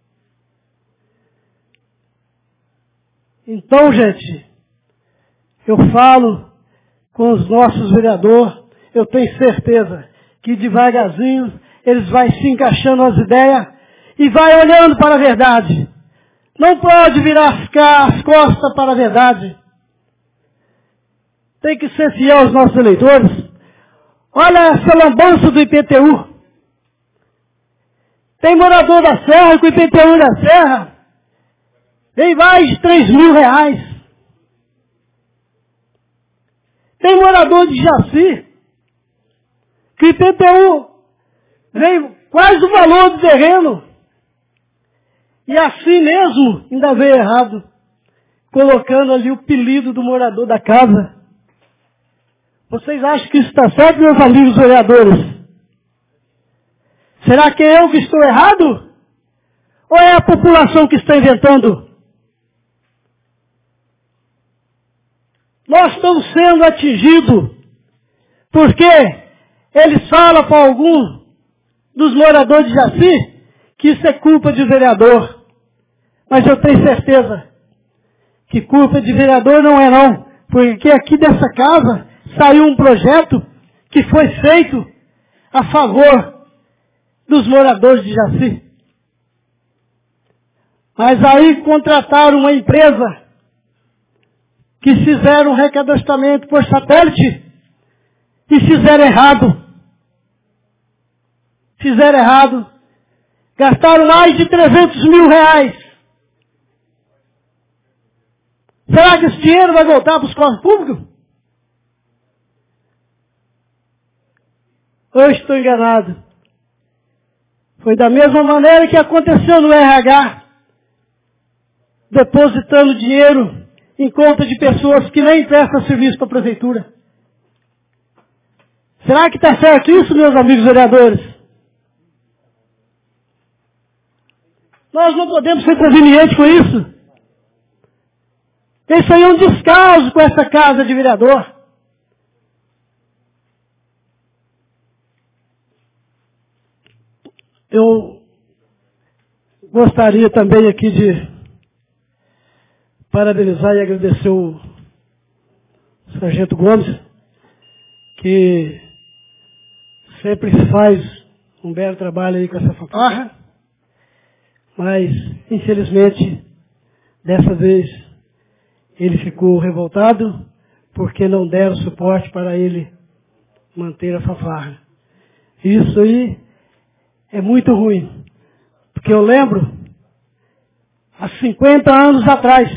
Então, gente, eu falo com os nossos vereadores, eu tenho certeza que devagarzinho eles vão se encaixando as ideias e vai olhando para a verdade. Não pode virar as costas para a verdade. Tem que ser fiel aos nossos eleitores. Olha essa lambança do IPTU. Tem morador da Serra com o IPTU da Serra. Tem mais de 3 mil reais. Tem morador de Jaci que o IPTU veio quase o valor do terreno. E assim mesmo ainda veio errado, colocando ali o apelido do morador da casa. Vocês acham que isso está certo, meus amigos vereadores? Será que é eu que estou errado? Ou é a população que está inventando? Nós estamos sendo atingidos porque eles falam para algum dos moradores de Jaci que isso é culpa de vereador. Mas eu tenho certeza que culpa de vereador não é não. Porque aqui dessa casa saiu um projeto que foi feito a favor dos moradores de Jaci. Mas aí contrataram uma empresa que fizeram um recadastramento por satélite e fizeram errado. Fizeram errado. Gastaram mais de 300 mil reais. Será que esse dinheiro vai voltar para os cofres públicos? Ou eu estou enganado? Foi da mesma maneira que aconteceu no RH, depositando dinheiro em conta de pessoas que nem prestam serviço para a prefeitura. Será que está certo isso, meus amigos vereadores? Nós não podemos ser convenientes com isso. Isso aí é um descaso com essa casa de vereador. Eu gostaria também aqui de parabenizar e agradecer o Sargento Gomes, que sempre faz um belo trabalho aí com essa fanfarra, mas, infelizmente, dessa vez ele ficou revoltado porque não deram suporte para ele manter a fanfarra. Isso aí é muito ruim, porque eu lembro, há 50 anos atrás,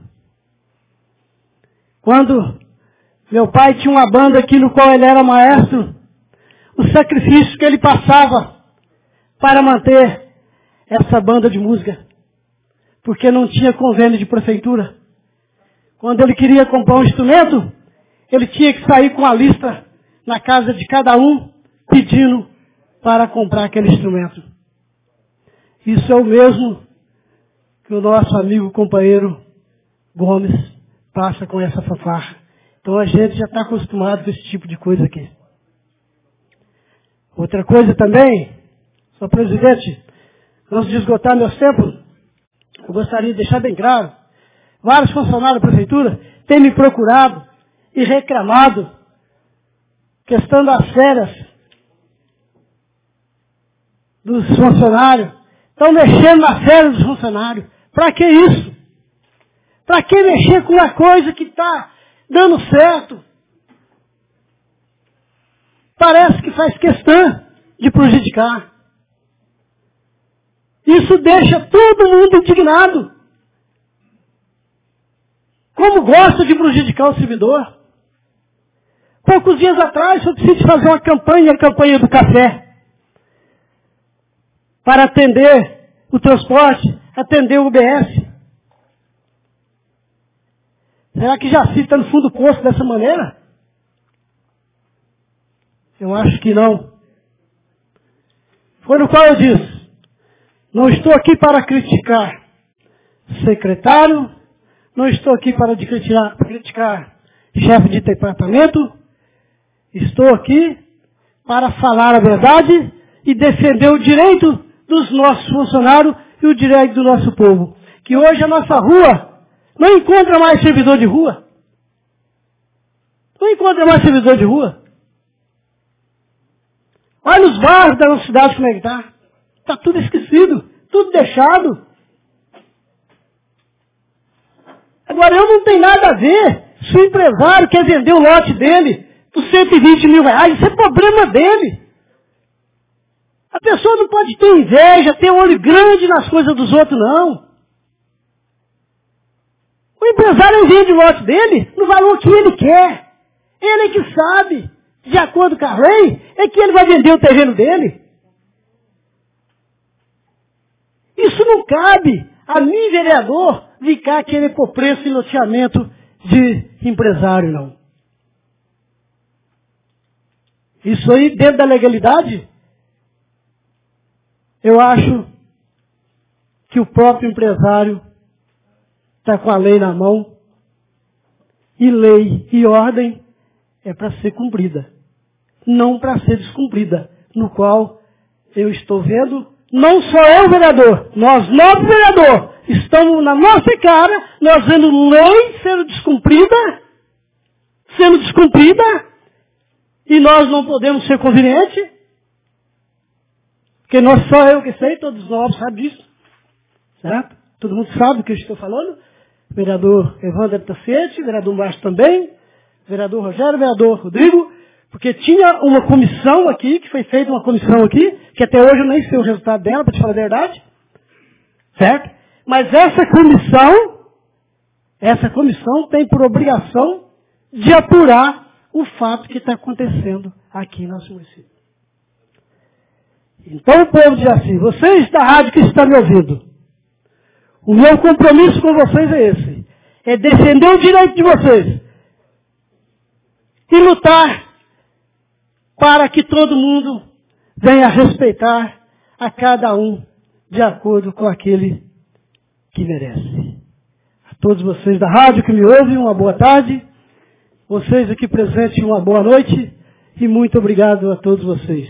quando meu pai tinha uma banda aqui no qual ele era maestro, o sacrifício que ele passava para manter essa banda de música, porque não tinha convênio de prefeitura. Quando ele queria comprar um instrumento, ele tinha que sair com a lista na casa de cada um, pedindo para comprar aquele instrumento. Isso é o mesmo que o nosso amigo companheiro Gomes passa com essa fanfarra. Então a gente já está acostumado com esse tipo de coisa aqui. Outra coisa também, senhor presidente, antes de esgotar meus tempos, eu gostaria de deixar bem claro, vários funcionários da prefeitura têm me procurado e reclamado questão das férias dos funcionários. Estão mexendo na férias dos funcionários. Para que isso? Para que mexer com uma coisa que está dando certo? Parece que faz questão de prejudicar. Isso deixa todo mundo indignado. Como gosta de prejudicar o servidor. Poucos dias atrás eu preciso fazer uma campanha, a campanha do café, para atender o transporte, atender o UBS. Será que Jaci está no fundo do poço dessa maneira? Eu acho que não. Foi no qual eu disse, não estou aqui para criticar secretário, não estou aqui para criticar chefe de departamento, estou aqui para falar a verdade e defender o direito dos nossos funcionários e o direito do nosso povo. Que hoje a nossa rua não encontra mais servidor de rua. Não encontra mais servidor de rua. Olha os bairros da nossa cidade como é que está. Está tudo esquecido, tudo deixado. Agora eu não tenho nada a ver se o empresário quer vender o lote dele por 120 mil reais, isso é problema dele. A pessoa não pode ter inveja, ter olho grande nas coisas dos outros, não. O empresário vende o lote dele no valor que ele quer. Ele é que sabe, de acordo com a lei, é que ele vai vender o terreno dele. Isso não cabe a mim, vereador, ficar querendo pôr preço em loteamento de empresário, não. Isso aí, dentro da legalidade, eu acho que o próprio empresário está com a lei na mão, e lei e ordem é para ser cumprida, não para ser descumprida, no qual eu estou vendo, não só eu, vereador, nós 9 vereadores, estamos na nossa cara, nós vendo lei sendo descumprida, e nós não podemos ser convenientes, porque não só eu que sei, todos nós sabem disso, certo? Todo mundo sabe do que eu estou falando. Vereador Evandro Tacete, vereador Márcio também, vereador Rogério, vereador Rodrigo, porque tinha uma comissão aqui, que foi feita uma comissão aqui, que até hoje eu nem sei o resultado dela, para te falar a verdade, certo? Mas essa comissão tem por obrigação de apurar o fato que está acontecendo aqui em nosso município. Então o povo diz assim, vocês da rádio que estão me ouvindo, o meu compromisso com vocês é esse, é defender o direito de vocês e lutar para que todo mundo venha respeitar a cada um de acordo com aquele que merece. A todos vocês da rádio que me ouvem, uma boa tarde. Vocês aqui presentes, uma boa noite. E muito obrigado a todos vocês.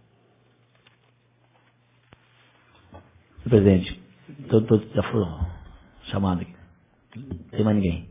Presidente, todos já foram chamados aqui. Não tem mais ninguém.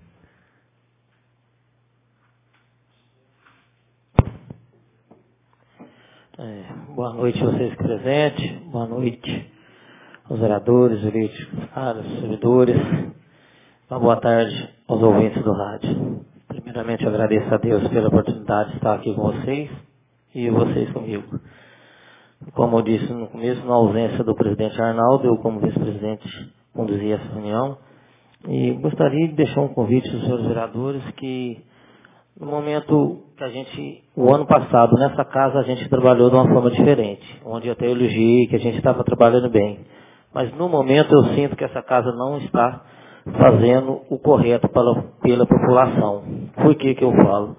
Boa noite a vocês presentes, boa noite aos vereadores, jurídicos, servidores, uma boa tarde aos ouvintes do rádio. Primeiramente, eu agradeço a Deus pela oportunidade de estar aqui com vocês e vocês comigo. Como eu disse no começo, na ausência do presidente Arnaldo, eu como vice-presidente conduzi essa reunião e gostaria de deixar um convite aos senhores vereadores que no momento que o ano passado, nessa casa, a gente trabalhou de uma forma diferente, onde eu até elogiei que a gente estava trabalhando bem. Mas no momento eu sinto que essa casa não está fazendo o correto pela população. Por que eu falo?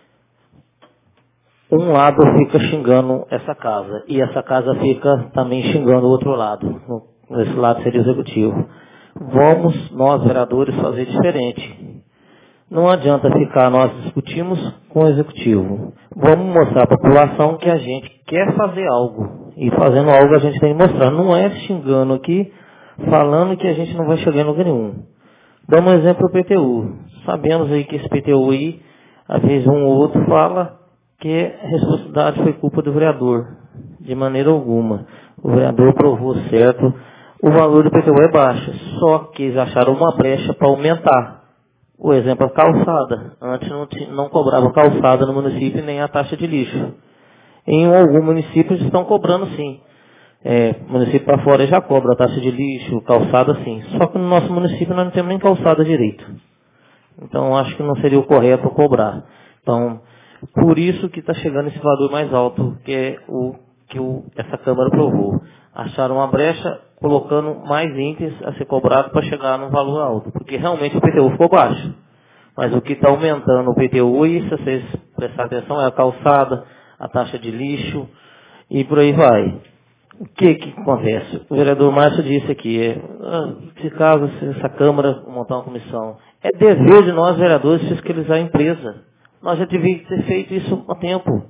Um lado fica xingando essa casa, e essa casa fica também xingando o outro lado. Nesse lado seria o executivo. Vamos, nós vereadores, fazer diferente. Não adianta ficar, nós discutimos com o executivo. Vamos mostrar à população que a gente quer fazer algo. E fazendo algo a gente tem que mostrar. Não é xingando aqui, falando que a gente não vai chegar em lugar nenhum. Damos um exemplo do PTU. Sabemos aí que esse PTU aí, às vezes um ou outro fala que a responsabilidade foi culpa do vereador. De maneira alguma. O vereador provou certo. O valor do PTU é baixo. Só que eles acharam uma brecha para aumentar. O exemplo é a calçada. Antes não cobrava calçada no município nem a taxa de lixo. Em alguns municípios estão cobrando sim. Município para fora já cobra a taxa de lixo, calçada sim. Só que no nosso município nós não temos nem calçada direito. Então acho que não seria o correto cobrar. Então, por isso que está chegando esse valor mais alto que essa Câmara aprovou. Acharam uma brecha colocando mais índices a ser cobrado para chegar num valor alto. Porque realmente o PTU ficou baixo. Mas o que está aumentando o PTU, e se vocês prestarem atenção, é a calçada, a taxa de lixo e por aí vai. O que acontece? O vereador Márcio disse aqui, se caso essa Câmara montar uma comissão, é dever de nós vereadores fiscalizar a empresa. Nós já devíamos ter feito isso há tempo.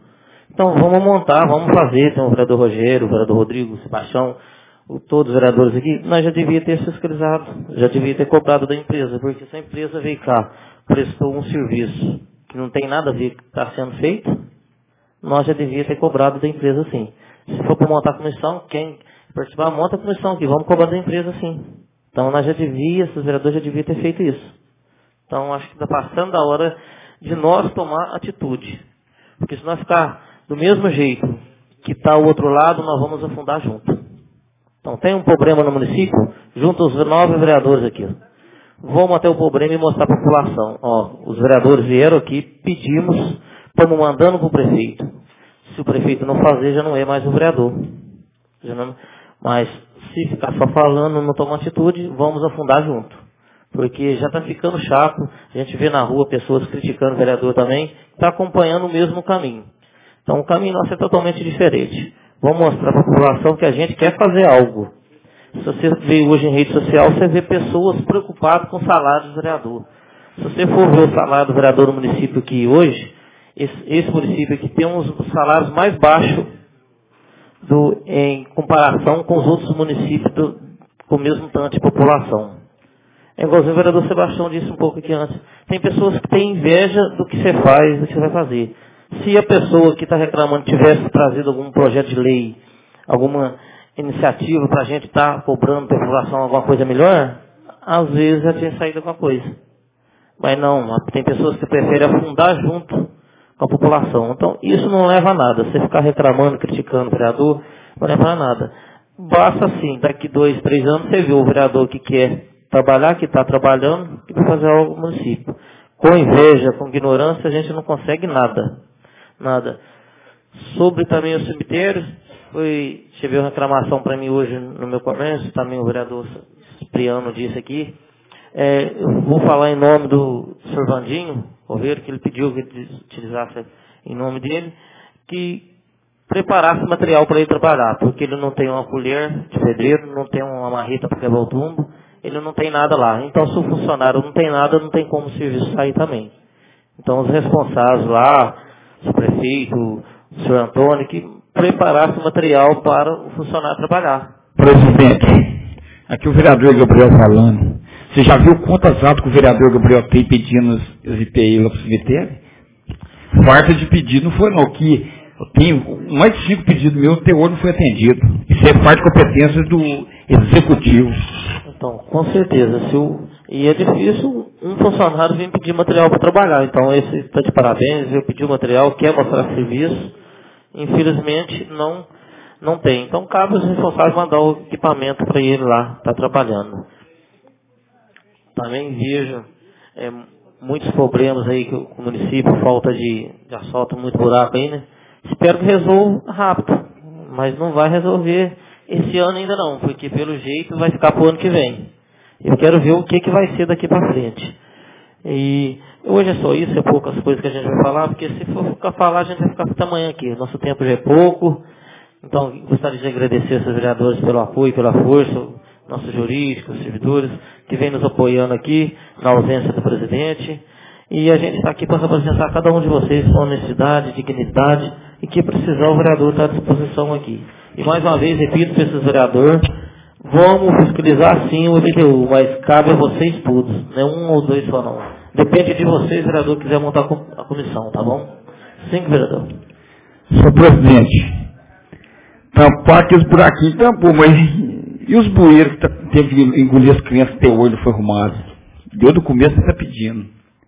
Então vamos montar, vamos fazer, tem o vereador Rogério, o vereador Rodrigo, o Sebastião, todos os vereadores aqui, nós já devia ter fiscalizado, já devia ter cobrado da empresa, porque se a empresa veio cá, prestou um serviço que não tem nada a ver com o que está sendo feito, nós já devia ter cobrado da empresa sim. Se for para montar a comissão, quem participar, monta a comissão aqui, vamos cobrar da empresa sim. Então nós já devia, esses vereadores já deviam ter feito isso. Então acho que está passando a hora de nós tomar atitude. Porque se nós ficar do mesmo jeito que está o outro lado, nós vamos afundar junto. Então tem um problema no município, junta os 9 vereadores aqui. Vamos até o problema e mostrar para a população. Ó, os vereadores vieram aqui, pedimos, estamos mandando para o prefeito. Se o prefeito não fazer, já não é mais o vereador. Mas se ficar só falando, não tomar atitude, vamos afundar junto. Porque já está ficando chato, a gente vê na rua pessoas criticando o vereador também, está acompanhando o mesmo caminho. Então o caminho nosso é totalmente diferente. Vamos mostrar para a população que a gente quer fazer algo. Se você vê hoje em rede social, você vê pessoas preocupadas com o salário do vereador. Se você for ver o salário do vereador no município aqui hoje, esse município aqui tem uns salários mais baixos em comparação com os outros municípios com o mesmo tanto de população. É igualzinho o vereador Sebastião disse um pouco aqui antes. Tem pessoas que têm inveja do que você faz, do que você vai fazer. Se a pessoa que está reclamando tivesse trazido algum projeto de lei, alguma iniciativa para a gente estar cobrando da população alguma coisa melhor, às vezes já tinha saído alguma coisa. Mas não, tem pessoas que preferem afundar junto com a população. Então, isso não leva a nada. Você ficar reclamando, criticando o vereador, não leva a nada. Basta assim, daqui 2, 3 anos, você vê o vereador que quer trabalhar, que está trabalhando, que vai fazer algo no município. Com inveja, com ignorância, a gente não consegue nada. Nada. Sobre também os cemitérios, tive uma reclamação para mim hoje no meu comércio, também o vereador Cipriano disse aqui. Eu vou falar em nome do Sr. Vandinho Correiro, que ele pediu que utilizasse em nome dele, que preparasse material para ele trabalhar, porque ele não tem uma colher de pedreiro, não tem uma marreta para quebrar o tumbo, ele não tem nada lá. Então, se o funcionário não tem nada, não tem como o serviço sair também. Então, os responsáveis lá, o prefeito, o senhor Antônio, que preparasse o material para o funcionário trabalhar. Presidente, aqui o vereador Gabriel falando. Você já viu quantas atos que o vereador Gabriel tem pedindo os IPI lá para o cemitério? Farta de pedido não foi não, que eu tenho mais de 5 pedidos meus, até hoje não foi atendido. Isso é parte de competência do executivo. Então, com certeza, e é difícil um funcionário vir pedir material para trabalhar. Então, esse está de parabéns, eu pedi o material, quer mostrar serviço, infelizmente não tem. Então, cabe os responsáveis mandar o equipamento para ele lá, estar trabalhando. Também vejo muitos problemas aí com o município, falta de asfalto, muito buraco aí, né? Espero que resolva rápido, mas não vai resolver esse ano ainda não, porque pelo jeito vai ficar para o ano que vem. Eu quero ver o que vai ser daqui para frente. E hoje é só isso, é poucas coisas que a gente vai falar, porque se for ficar falar, a gente vai ficar até amanhã aqui. Nosso tempo já é pouco. Então, gostaria de agradecer aos vereadores pelo apoio, pela força, nossos jurídicos, servidores, que vêm nos apoiando aqui, na ausência do presidente. E a gente está aqui para representar cada um de vocês com honestidade, dignidade, e que precisar o vereador está à disposição aqui. E mais uma vez, repito para esses vereadores, vamos fiscalizar sim o IPTU, mas cabe a vocês todos, não é 1 ou 2 só não. Depende de vocês, vereador, que quiser montar a comissão, tá bom? Sim, vereador. Senhor presidente, tampar aqueles buraquinhos tampou, mas e os bueiros que teve que engolir as crianças até hoje não foi arrumado? Desde o começo você está pedindo.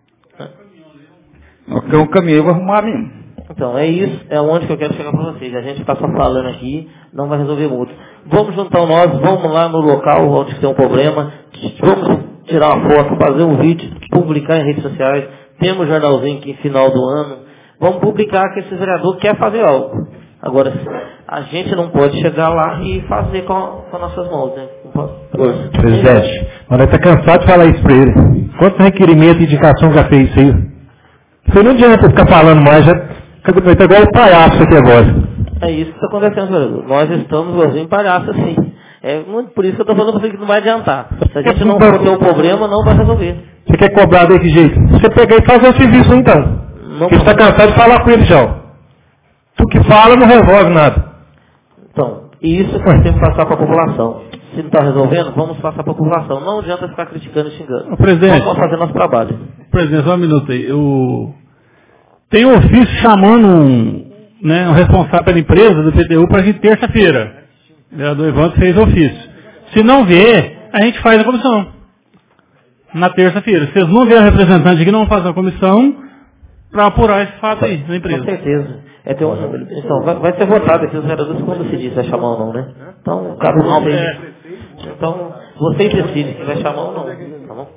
O caminhão vai arrumar mesmo. Então, é isso, é onde que eu quero chegar para vocês. A gente ficar só falando aqui, não vai resolver muito. Vamos juntar nós, vamos lá no local onde tem um problema, vamos tirar uma foto, fazer um vídeo, publicar em redes sociais, temos um jornalzinho aqui final do ano, vamos publicar que esse vereador quer fazer algo. Agora, a gente não pode chegar lá e fazer com as nossas mãos, né? Presidente, mas nós está cansado de falar isso para ele. Quantos requerimentos e indicação já fez isso aí? Você não adianta ficar falando mais, já está igual o palhaço aqui agora. É isso que está acontecendo, vereador. Nós estamos igualzinho palhaço, assim. É por isso que eu estou falando para você que não vai adiantar. Se a gente não for ter um problema, não vai resolver. Você quer cobrar desse jeito? Você pegar e fazer o serviço então. Porque você está cansado de falar com ele já. O que fala não resolve nada. Então, isso nós temos que passar para a população. Se não está resolvendo, vamos passar para a população. Não adianta ficar criticando e xingando. Presidente, vamos fazer nosso trabalho. Presidente, só um minuto aí. Tem um ofício chamando um responsável pela empresa do PTU para vir terça-feira. O vereador Evandro fez ofício. Se não vier, a gente faz a comissão. Na terça-feira. Se vocês não vierem representante aqui, não fazem a comissão para apurar esse fato aí na empresa. Com certeza. Então, vai ser votado aqui os vereadores quando decidir se vai chamar ou não, né? Então, cabe vocês. Então, vocês decidem se vai chamar ou não. Tá bom?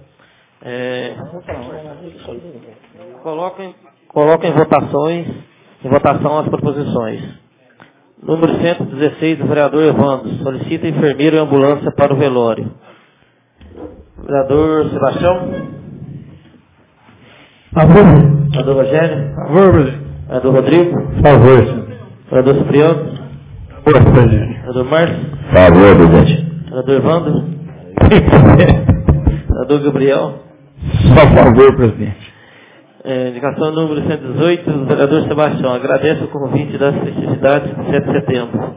Coloquem em votação as proposições. Número 116, do vereador Evandro. Solicita enfermeiro e ambulância para o velório. Vereador Sebastião? Favor. Vereador Rogério? Favor, presidente. Vereador Rodrigo? Favor, senhor. Vereador Cipriano? Favor, presidente. Vereador Márcio? Favor, presidente. Vereador Evandro? Vereador Gabriel? Só favor, presidente. Indicação número 118, do vereador Sebastião. Agradece o convite das festividades de 7 de setembro.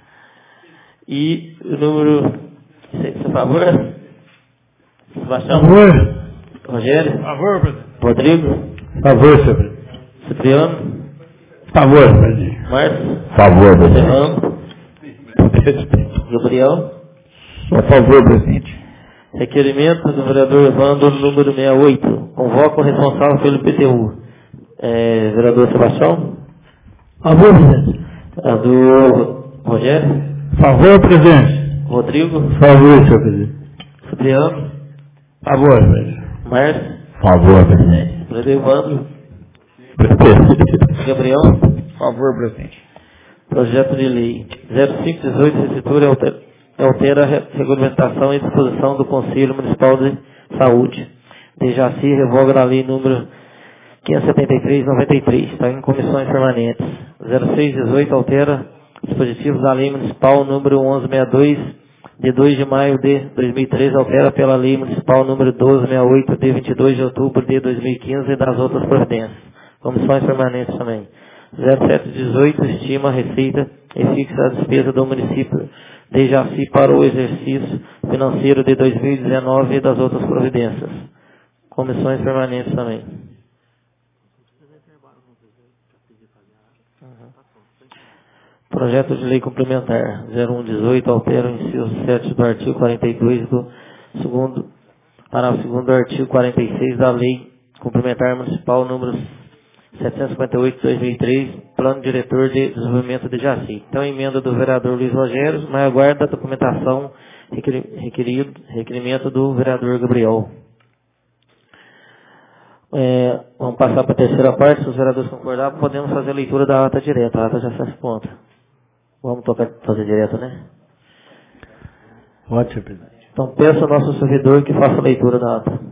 E o número... Por favor? Sebastião? Favor. Rogério? Favor, presidente. Rodrigo? Favor, senhor presidente. Cipriano? Favor, presidente. Márcio? Favor, presidente. Evandro? Gabriel? Só favor, presidente. Requerimento do vereador Evandro, número 68. Convoca o responsável pelo PTU. Vereador Sebastião? Favor, presidente. Vereador Rogério? Favor, presidente. Rodrigo? Favor, senhor presidente. Cipriano? Favor, presidente. Márcio? Favor, presidente. Vereador Evandro? Presidente. Gabriel? Favor, presidente. Projeto de lei 0518, Escritura altera a regulamentação e disposição do Conselho Municipal de Saúde. Dejaci revoga a lei número 573/93, está em comissões permanentes. 0618 altera dispositivos da lei municipal número 1162, de 2 de maio de 2013, altera pela lei municipal número 1268, de 22 de outubro de 2015 e das outras providências. Comissões permanentes também. 0718 estima a receita e fixa a despesa do município de Jaci para o exercício financeiro de 2019 e das outras providências. Comissões permanentes também. Projeto de lei complementar 0118 altera o inciso 7 do artigo 42 do segundo, parágrafo 2º do artigo 46 da lei complementar municipal número 758/2003, Plano Diretor de Desenvolvimento de Jaci. Então, emenda do vereador Luiz Rogério, mas aguarda a documentação, requerimento do vereador Gabriel. Vamos passar para a terceira parte, se os vereadores concordarem, podemos fazer a leitura da ata direta, a ata já está pronta. Vamos fazer direto, né? Pode, senhor presidente. Então, peço ao nosso servidor que faça a leitura da ata.